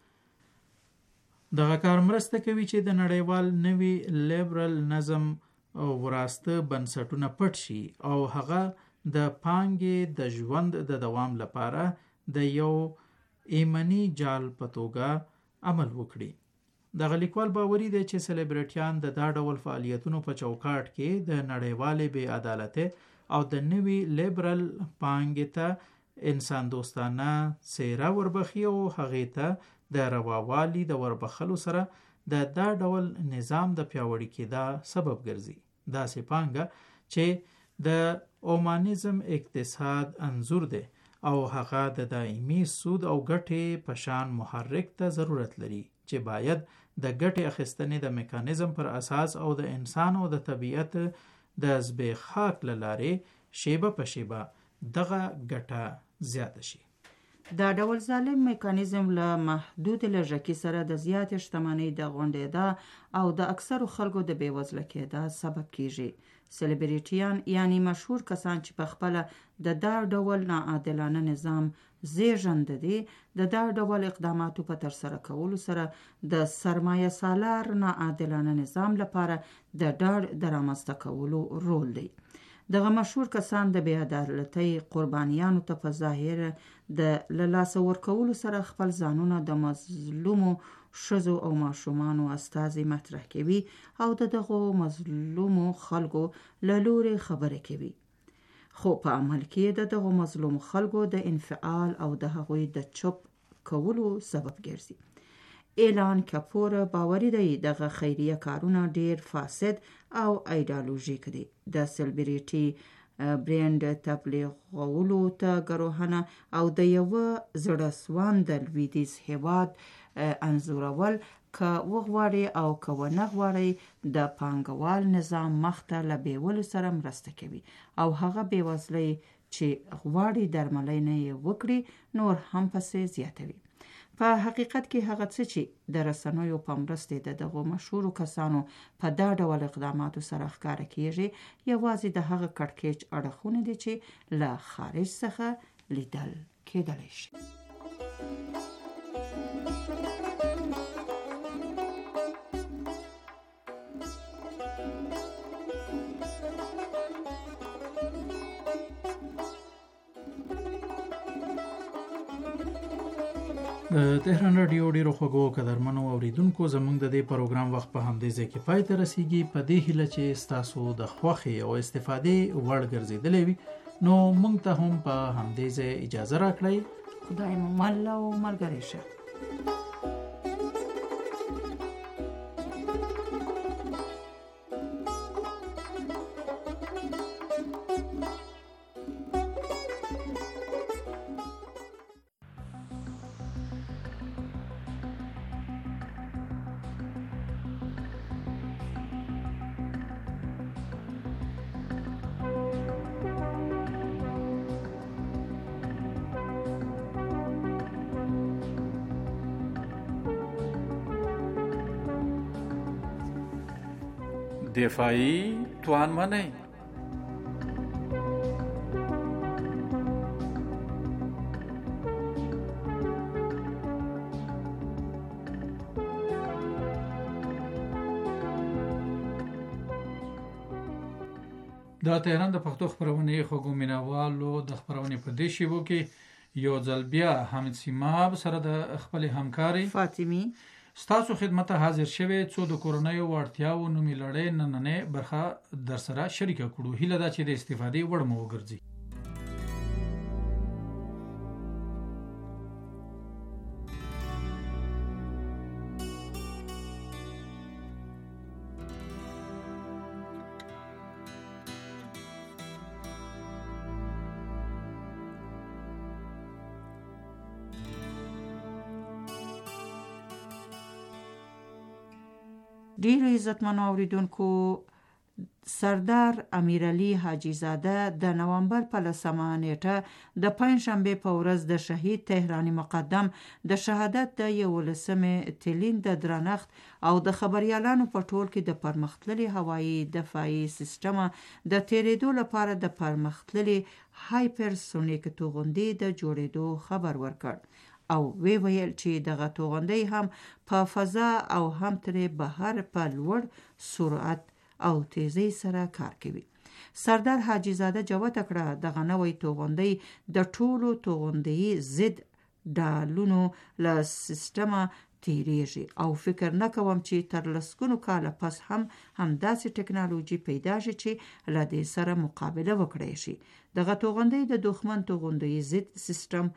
دغه کار مرسته کوي چې د نړیوال نوي لیبرل نظم وراسته بنسټونه پټ شي او هغه د پانګې د ژوند د دوام لپاره د یو ایمني جال په توګه عمل وکړي. دغه لیکوال باوري دی چې سلیبریټیان د دا ډول فعالیتونو په چوکاټ کې د نړیوالې بې عدالتۍ او د نوي لیبرل پانګې ته انسان دوستانه څیره وربخي او هغې ته د رواوالي د وربخلو سره د دا ډول نظام د پیاوړي کېدا سبب ګرځي. داسې پانګه چې د اومانیزم اقتصاد انځور دی او هغه د دایمي سود او ګټې په شان محرک ته ضرورت لري چې باید د ګټې اخیستنې د میکانیزم پر اساس او د انسان او د طبیعت د زبېښاک له لارې شیبه په شیبه دغه ګټه زیاته شي. دا ډول ظالم میکانیزم له محدود لږکي سره د زیاتې شتمنۍ د غونډېدا او د اکثرو خلکو د بېوزله کېدا سبب کیږي. سلیبریټیان یعنی مشهور کسان چې په خپله د دا ډول ناعادلانه نظام زیږنده دي د دا ډول اقداماتو په ترسره کولو سره د سرمایه سالار ناعادلانه نظام لپاره د ډاډ د رامنځته کولو رول دی. دغه مشهور کسان د بې عدالتۍ قربانیانو ته په ظاهر د له لاسه ورکولو سره خپل ځانونه د مظلومو ښځو او ماشومانو استازي مطرح کوي او د دغو مظلومو خلکو له لورې خبرې کوي، خو په عمل کې د دغو مظلومو خلکو د انفعال او د هغوی د چوپ کولو سبب ګرځي. ایلان کاپور باوري دی دغه خیریه کارونه ډیر فاسد او ایډیالوژیک دي. د سلیبریټي برند تبلیغولو ته ګروهنه او د یو زړه سوانده لویدیځ هیواد انځورول که وغواړي او که ونه غواړي د پانګوال نظام مخته له بیولو سره مرسته کوي او هغه بیوزلۍ چې غواړي درملنه یې وکړي نور هم پسې زیاتوي. په حقیقت کې هغه څه چې د رسنیو په مرسته د دغو مشهورو کسانو په دا ډول اقداماتو سره ښکاره کیږي یوازې د هغه کړکېچ اړخونه دي چې له خارج څخه لیدل کېدلی شي. د تهران رادیو ډیرو خوږو قدرمنو اوریدونکو زموږ د دې پروګرام وخت په همدې ځای کې پای ته رسیږي. په دې هیله چې ستاسو د خوښې او استفادې وړ ګرځېدلی وي نو موږ ته هم په همدې ځای اجازه راکړئ. خدای مو مل او ملګری شه. دفاعی توانمنۍ. د تهران د پښتو خپرونې خوږو مینوالو د خپرونې په دې شیبو کې یو ځل بیا حمید سیماب سره د خپل همکاري فاطمی ستاسو خدمت حاضر شوه څو د کورونای وړتیاو نومي لړۍ نننې برخه در سره شریکه کړو. هیله ده چې د استفادې وړ مو وګرځي. ډیرو عزتمنو اوریدونکو، سردار امیرعلی حاجی زاده د نوامبر په 10 نیټه د پنځشنبه په ورځ د شهید تهرانی مقدم د شهادت د 11 تلین د درنښت او د خبريالانو په ټول کې د پرمختللي هوایي دفاعي سیستم د تیریدو لپاره د پرمختللي هایپرسونیک توغندي د جوړېدو خبر ورکړ او ویل چې دغه توغندي هم په فضا او هم تر بهر په لوړ سرعت او تیزی سره کار کوي. سردار حاجی زاده جوته کړه دغه نوې توغندي د ټولو توغندي ضد ډالونو له سیستمه تیریږي او فکر نه کوم چې تر لسګونو کاله پس هم داسې ټکنالوژي پیدا شي چې له دې سره مقابله وکړي شي. دغه توغندي د دښمن توغندي ضد سیستم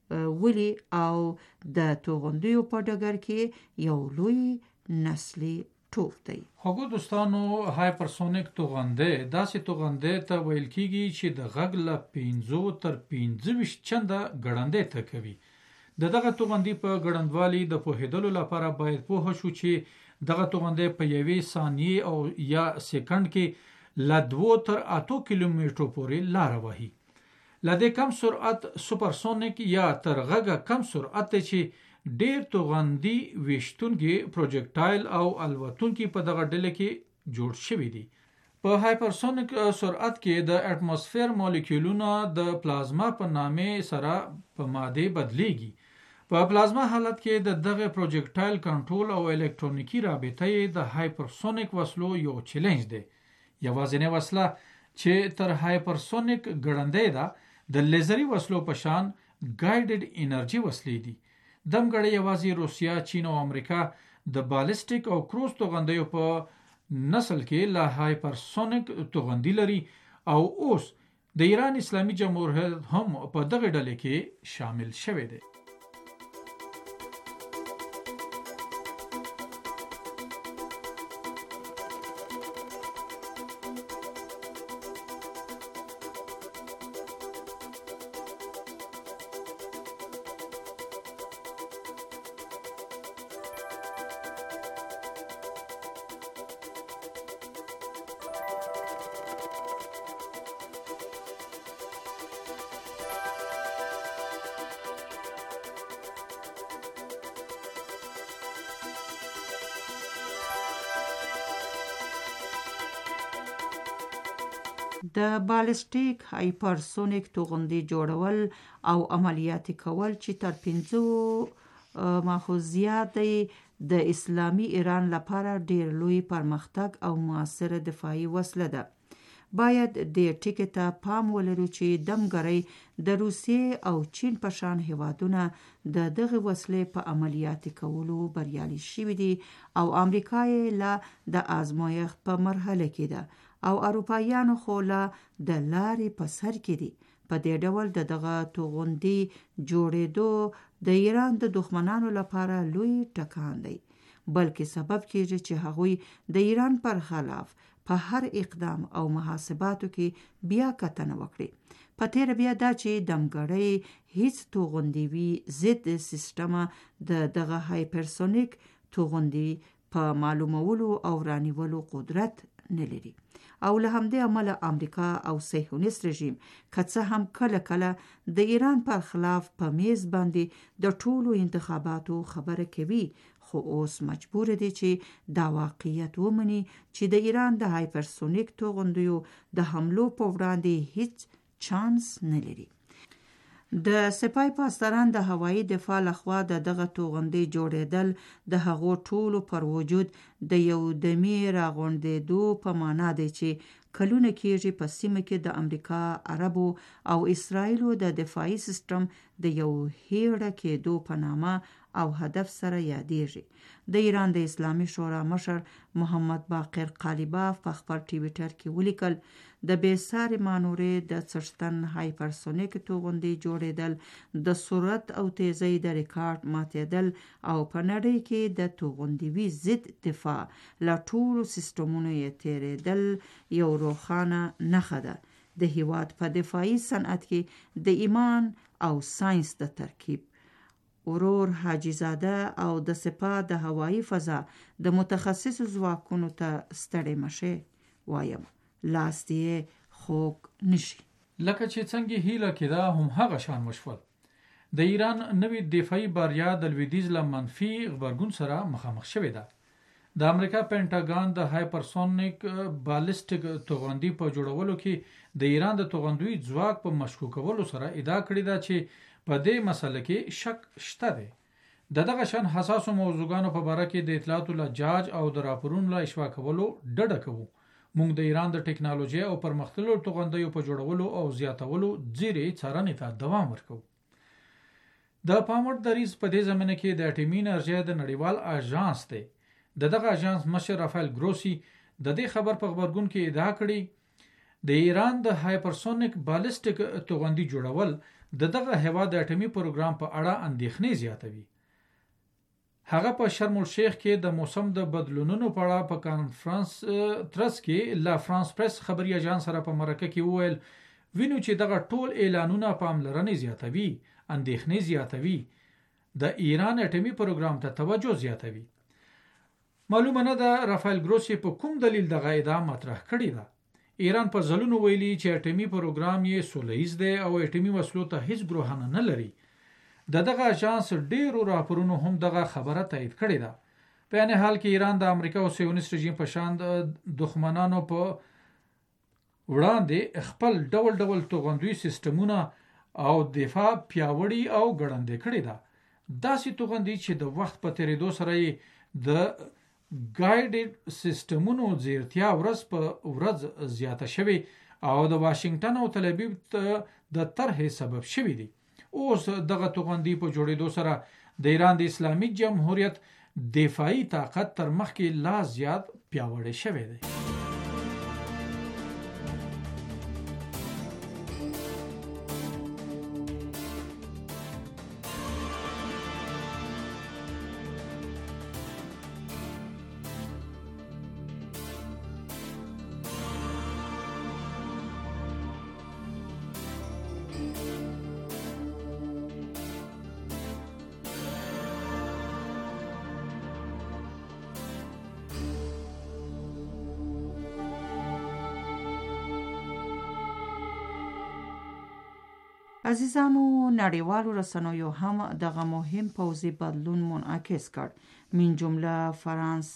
ولی او د توغندیو په ډګر کې یو لوی نسلي توپ دی. خوږو دوستانو، هایپرسونیک توغندي داسې توغندي ته ویل کیږي چې د غږ له 15 تر 25 چنده ګړندې ته کوي. دغه توغندي په ګړندوالي د پوهېدلو لپاره باید پوه شو چې دغه توغندي په یوې ثانیې او یا سکند کې له 2 تر 8 کیلومترو پورې لار وهي. لدې کم سرعت سوپرسونیک یا تر غږه کم سرعت چې ډیر توغندي ویشتونکي پروجیکټایل او الوتونکي په دغه ډله کې جوړ شوي دي. په هایپرسونیک سرعت کې د اټموسفیر مالیکولونه د پلازما په نامې سره په ماده بدلیږي. په پلازما حالت کې د دغه پروجیکټایل کنټرول او الکترونیکی رابطه د هایپرسونیک وسلو یو چیلنج دی. یوازینی وسله چې تر هایپرسونیک ګړندۍ ده د لیزري وسلو په شان ګایډډ انرژي وسلې دي. دمګړی یوازې روسیا، چین او امریکا د بالستیک او کروز توغندیو په نسل کې له هایپرسونیک توغندي لري او اوس د ایران اسلامي جمهوریت هم په دغه ډله کې شامل شوی دی. د بالستیک هایپرسونیک توغندي جوړول او عملیاتي کول چې تر 15 ماخوذیات د اسلامي ایران لپاره ډیر لوی پرمختګ او موثره دفاعي وسله ده. باید د ټکی ته پام ولرو چې دمګړی د روسیې او چین په شان هیوادونه د دغه وسلې په عملیاتي کولو بریالي شوي دي او امریکا یې لا د آزمایښت په مرحله کې ده او اروپایانو خو لا د لارې په سر کې دي. په دې ډول دغه توغندي جوړېدو د ایران د دښمنانو لپاره لوی ټکان دی، بلکې سبب کېږي چې هغوی د ایران پر خلاف په هر اقدام او محاسباتو کې بیا کتنه وکړي. په تیر بیا دا چې دمګړی هیڅ توغندیوي ضد سیستم د دغه هایپرسونیک توغندي په معلومولو او رانیولو قدرت نه لري او له همدې امله امریکا او صهیونیست رژیم که څه هم کله کله د ایران پر خلاف په میز باندې د ټولو انتخاباتو خبره کوي، خو اوس مجبور دي چې دا واقعیت ومني چې د ایران د هایپرسونیک توغندیو د حملو په وړاندې هیڅ چانس نه لري. د سپای پاسداران د هوایي دفاع لخوا دغه توغندي جوړېدل د هغو ټولو پر وجود د یو دمي راغونډېدو په معنا دی چې کلونه کېږي په سیمه کې د امریکا، عربو او اسرائیلو د دفاعي سیستم د یو هیړه کېدو په نامه او هدف سره یادېږي. د ایران د اسلامي شورا مشر محمد باقر قالیباف په خپل ټویټر کې ولیکل د بېساري مانورې د څښتن هایپرسونیک توغندي جوړېدل د سرعت او تیزۍ د ریکارډ ماتېدل او په نړۍ کې د توغندیوي ضد دفاع له ټولو سیستمونو یې تیرېدل یو روښانه نښه ده. د هیواد په دفاعي صنعت کې د ایمان او ساينس د ترکیب ورور حاجی زاده او د سپاه د هوایی فضا د متخصص ځواکونو ته ستړي مشه وایم لاس دې خوږ نشي. لکه چې څنګه هیله کېده هم هغه شان وشول. د ایران نوی دفاعي باریا د لویدیځ له منفي غبرګون سره مخامخ شوې ده. د امریکا پینټاګان د هایپرسونیک بالستیک توغندي په جوړولو کې د ایران د توغندوی ځواک په مشکوکولو سره ادعا کړې ده چې په دې مسله کې شک شته دی. دغه شان حساسو موضوعاتو په اړه کې د اطلاعاتو له جاج او د راپورونو له اشوا کولو ډډه کوو. موږ د ایران د ټکنالوژي او پرمختللو توغندیو په جوړولو او زیاتولو ځیرې څارنې ته دوام ورکوو. د پاموړ دریځ په دې زمینه کې د اټومي انرژي د نړیوال اژانس دی. دغه اژانس مشر رافایل ګروسی د دې خبر په خبرګون کې ادعا کړې د ایران د هایپرسونیک بالستیک توغندي جوړول دغه هوا د اټومي پروګرام په اړه اندېښنې زیاتوي. هغه په شرم الشیخ کې د موسم د بدلونونو په اړه په کانفرنس ترڅ کې لا فرانس پریس خبري اژانس سره په مرکه کې وویل وینو چې دغه ټول اعلانونه پاملرنې زیاتوي، اندېښنې زیاتوي، د ایران اټومي پروګرام ته توجه زیاتوي. معلومه نه ده رافایل ګروسی په کوم دلیل دغه ادعا مطرح کړې ده. ایران په ځلونو ویلي چې اټومي پروګرام یې سولهییز دی او اټومي وسلو ته هیڅ ګروهانه نه لري. دغه اژانس ډیرو راپورونو هم دغه خبره تایید کړې ده. په عین حال کې ایران د امریکا او صهیونیست رژیم په شان د دښمنانو په وړاندې خپل ډول ډول توغندوی سیستمونه او دفاع پیاوړي او ګړندې کړې ده. داسې توغندي چې د وخت په تیریدو سره یې د ګایډډ سیستمونو ځیرتیا ورځ په ورځ زیاته شوي او د واشنگټن او تل ابیب د طرحې سبب شوي دي. اوس دغه توغندي په جوړېدو سره د ایران د اسلامي جمهوریت دفاعي طاقت تر مخکې لا زیات پیاوړی شوی دی. عزیزانو نړیوالو رسنیو هم دغه مهم پوځي بدلون منعکس کړ. من جمله فرانس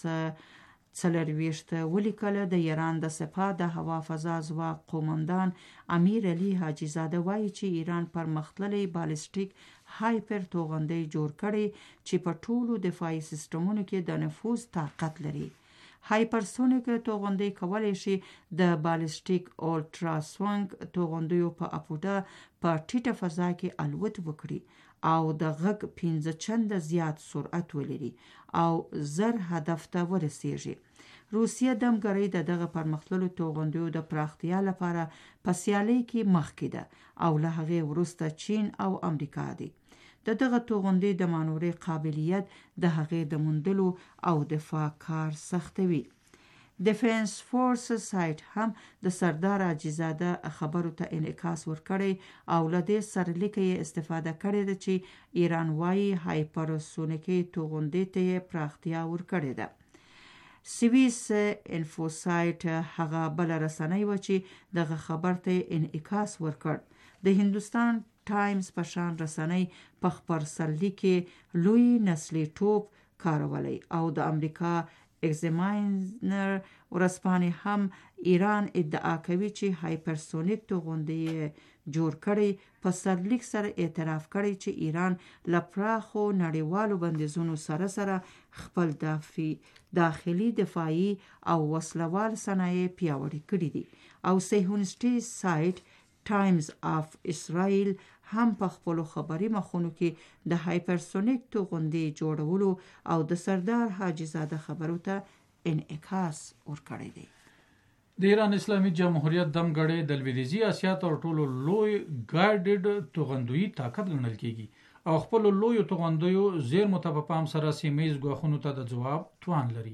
24 ولیکل د ایران د سپاه د هوا فضا ځواک قومندان امیر علي حاجی زاده وایي چې ایران پرمختللی بالستیک هایپر توغندي جوړ کړي چې په ټولو دفاعي سیستمونو کې د نفوذ طاقت لري. هایپرسونیک توغندي کولی شي د بالستیک الټراسونګ توغندیو په اپوټه په ټیټه فضا کې الوت وکړي او د غږ 15 چنده زیات سرعت ولري او زر هدف ته ورسیږي. روسیه دمګړی دغه پرمختللو توغندیو د پراختیا لپاره په سیالۍ کې مخکې ده او له هغې وروسته چین او امریکا دي. دغه توغندي د مانورې قابلیت د هغې د موندلو او دفاع کار سختوي. ډیفنس فورس سایت هم د سردار عاجزاده خبرو ته انعکاس ورکړی او له دې سرلیکه یې استفاده کړې ده چې ایران وايي هایپرسونیکي توغندي ته پراختیا ورکړې ده. سویس انفوسایت هغه بل رسنۍ و چې دغه خبر ته انعکاس ورکړ. د هندوستان ټایمز په شان رسنۍ په خبرسرلي کې لوی نسلي ټوپ کارولی او د امریکا اگزاماینر ورځپاڼې هم ایران ادعا کوي چې هایپرسونیک توغندي جوړ کړي. په سرلیک سره اعتراف کړي چې ایران له پراخو نړیوالو بندیزونو سره خپل داخلي دفاعي او وسلوال صنایع پیاوړي کړي دي او صهیونیستي سایت ټایمز آف اسرائیل هم په خپل خبري مخونو کې د هایپرسونیک توغندي جوړولو او د سردار حاجی زاده خبرو ته انعکاس ورکړی دی. د ایران اسلامي جمهوریت دمګړی د لویدیځي اسیا تر ټولو لوی ګایډډ توغندوی طاقت ګڼل کیږي او خپل لوی توغندیو زیرمو ته په پام سره سیمه‌ییز ګواښونو ته د ځواب توان لري.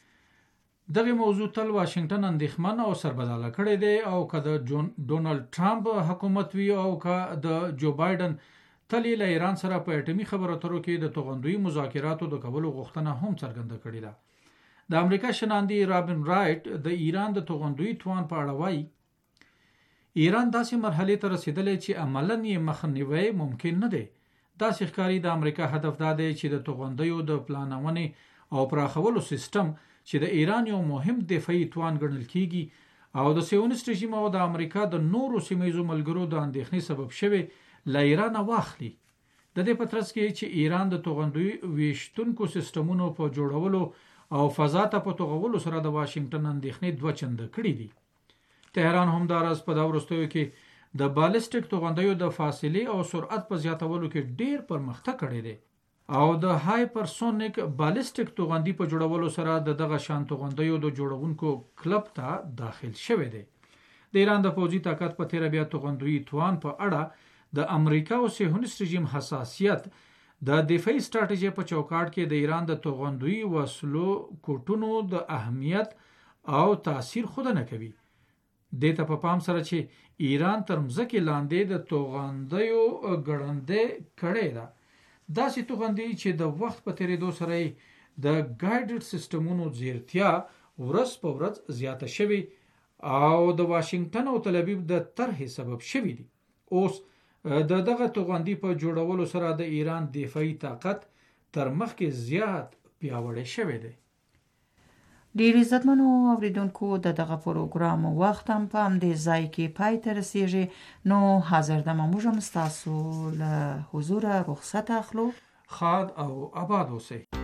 دغه موضوع تل واشنگټن اندېښمن او سربداله کړی دی او که د ډونالد ټرمپ حکومت وي او که د جو بایدن تل له ایران سره په اټومي خبرو اترو کې د توغندوی مذاکراتو د کولو غوښتنه هم څرګنده کړې ده. د امریکا شناندي رابن رایټ د ایران د توغندوی توان په اړه وایي ایران داسې مرحلې ته رسیدلې چې عملاً یې مخنیوی ممکن نه دی. داسې ښکاري د امریکا هدف دا دی چې د توغندیو د پلانونې او پراخولو سیستم چې د ایران یو مهم دفاعي توان ګڼل کیږي او د سیونیست رژیم او د امریکا د نورو سیمه‌ییزو ملګرو د اندېښنې سبب شوی له ایران واخلي. د دې په ترڅ کې چې ایران د توغندوی ویشتونکو سیستمونو په جوړولو او فضا ته په توغولو سره د واشنگټن اندېښنې دوه چنده کړې دي. تهران هم دا راز په دا وروستیو کې د بالستیک توغندیو د فاصلې او سرعت په زیاتولو کې ډیر پرمختګ کړی دی او د هایپرسونیک بالستیک توغندي په جوړولو سره دغه شان توغندیو د جوړونکو کلب ته داخل شوی دی. د ایران د پوځي طاقت په تیر بیا توغندوی توان په اړه د امریکا او صهیونیست رژیم حساسیت د دفاعي ستراتیژي په چوکاټ کې د ایران د توغندوی وسلو کوټونو د اهمیت او تاثیر خود نه کوي. د ته په پام سره چې ایران تر مځکې لاندې د توغندیو ګړندې کړې ده. داسې توغندي چې د وخت په تیریدو سره د ګایډډ سیستمونو ځیرتیا ورځ په ورځ زیاته شوي او د واشنگټن او تل ابیب د طرحې سبب شوي دي. اوس دغه توغندي په جوړولو سره د ایران دفاعي طاقت تر مخکې زیات پیاوړی شوی دی. ډیر عزتمنو اوریدونکو دغه پروګرام وخت هم په همدې ځای کې پای ته رسیږي. نو حاضر د موږ هم تاسو له حضور رخصت اخلو. خاد او آباد اوسئ.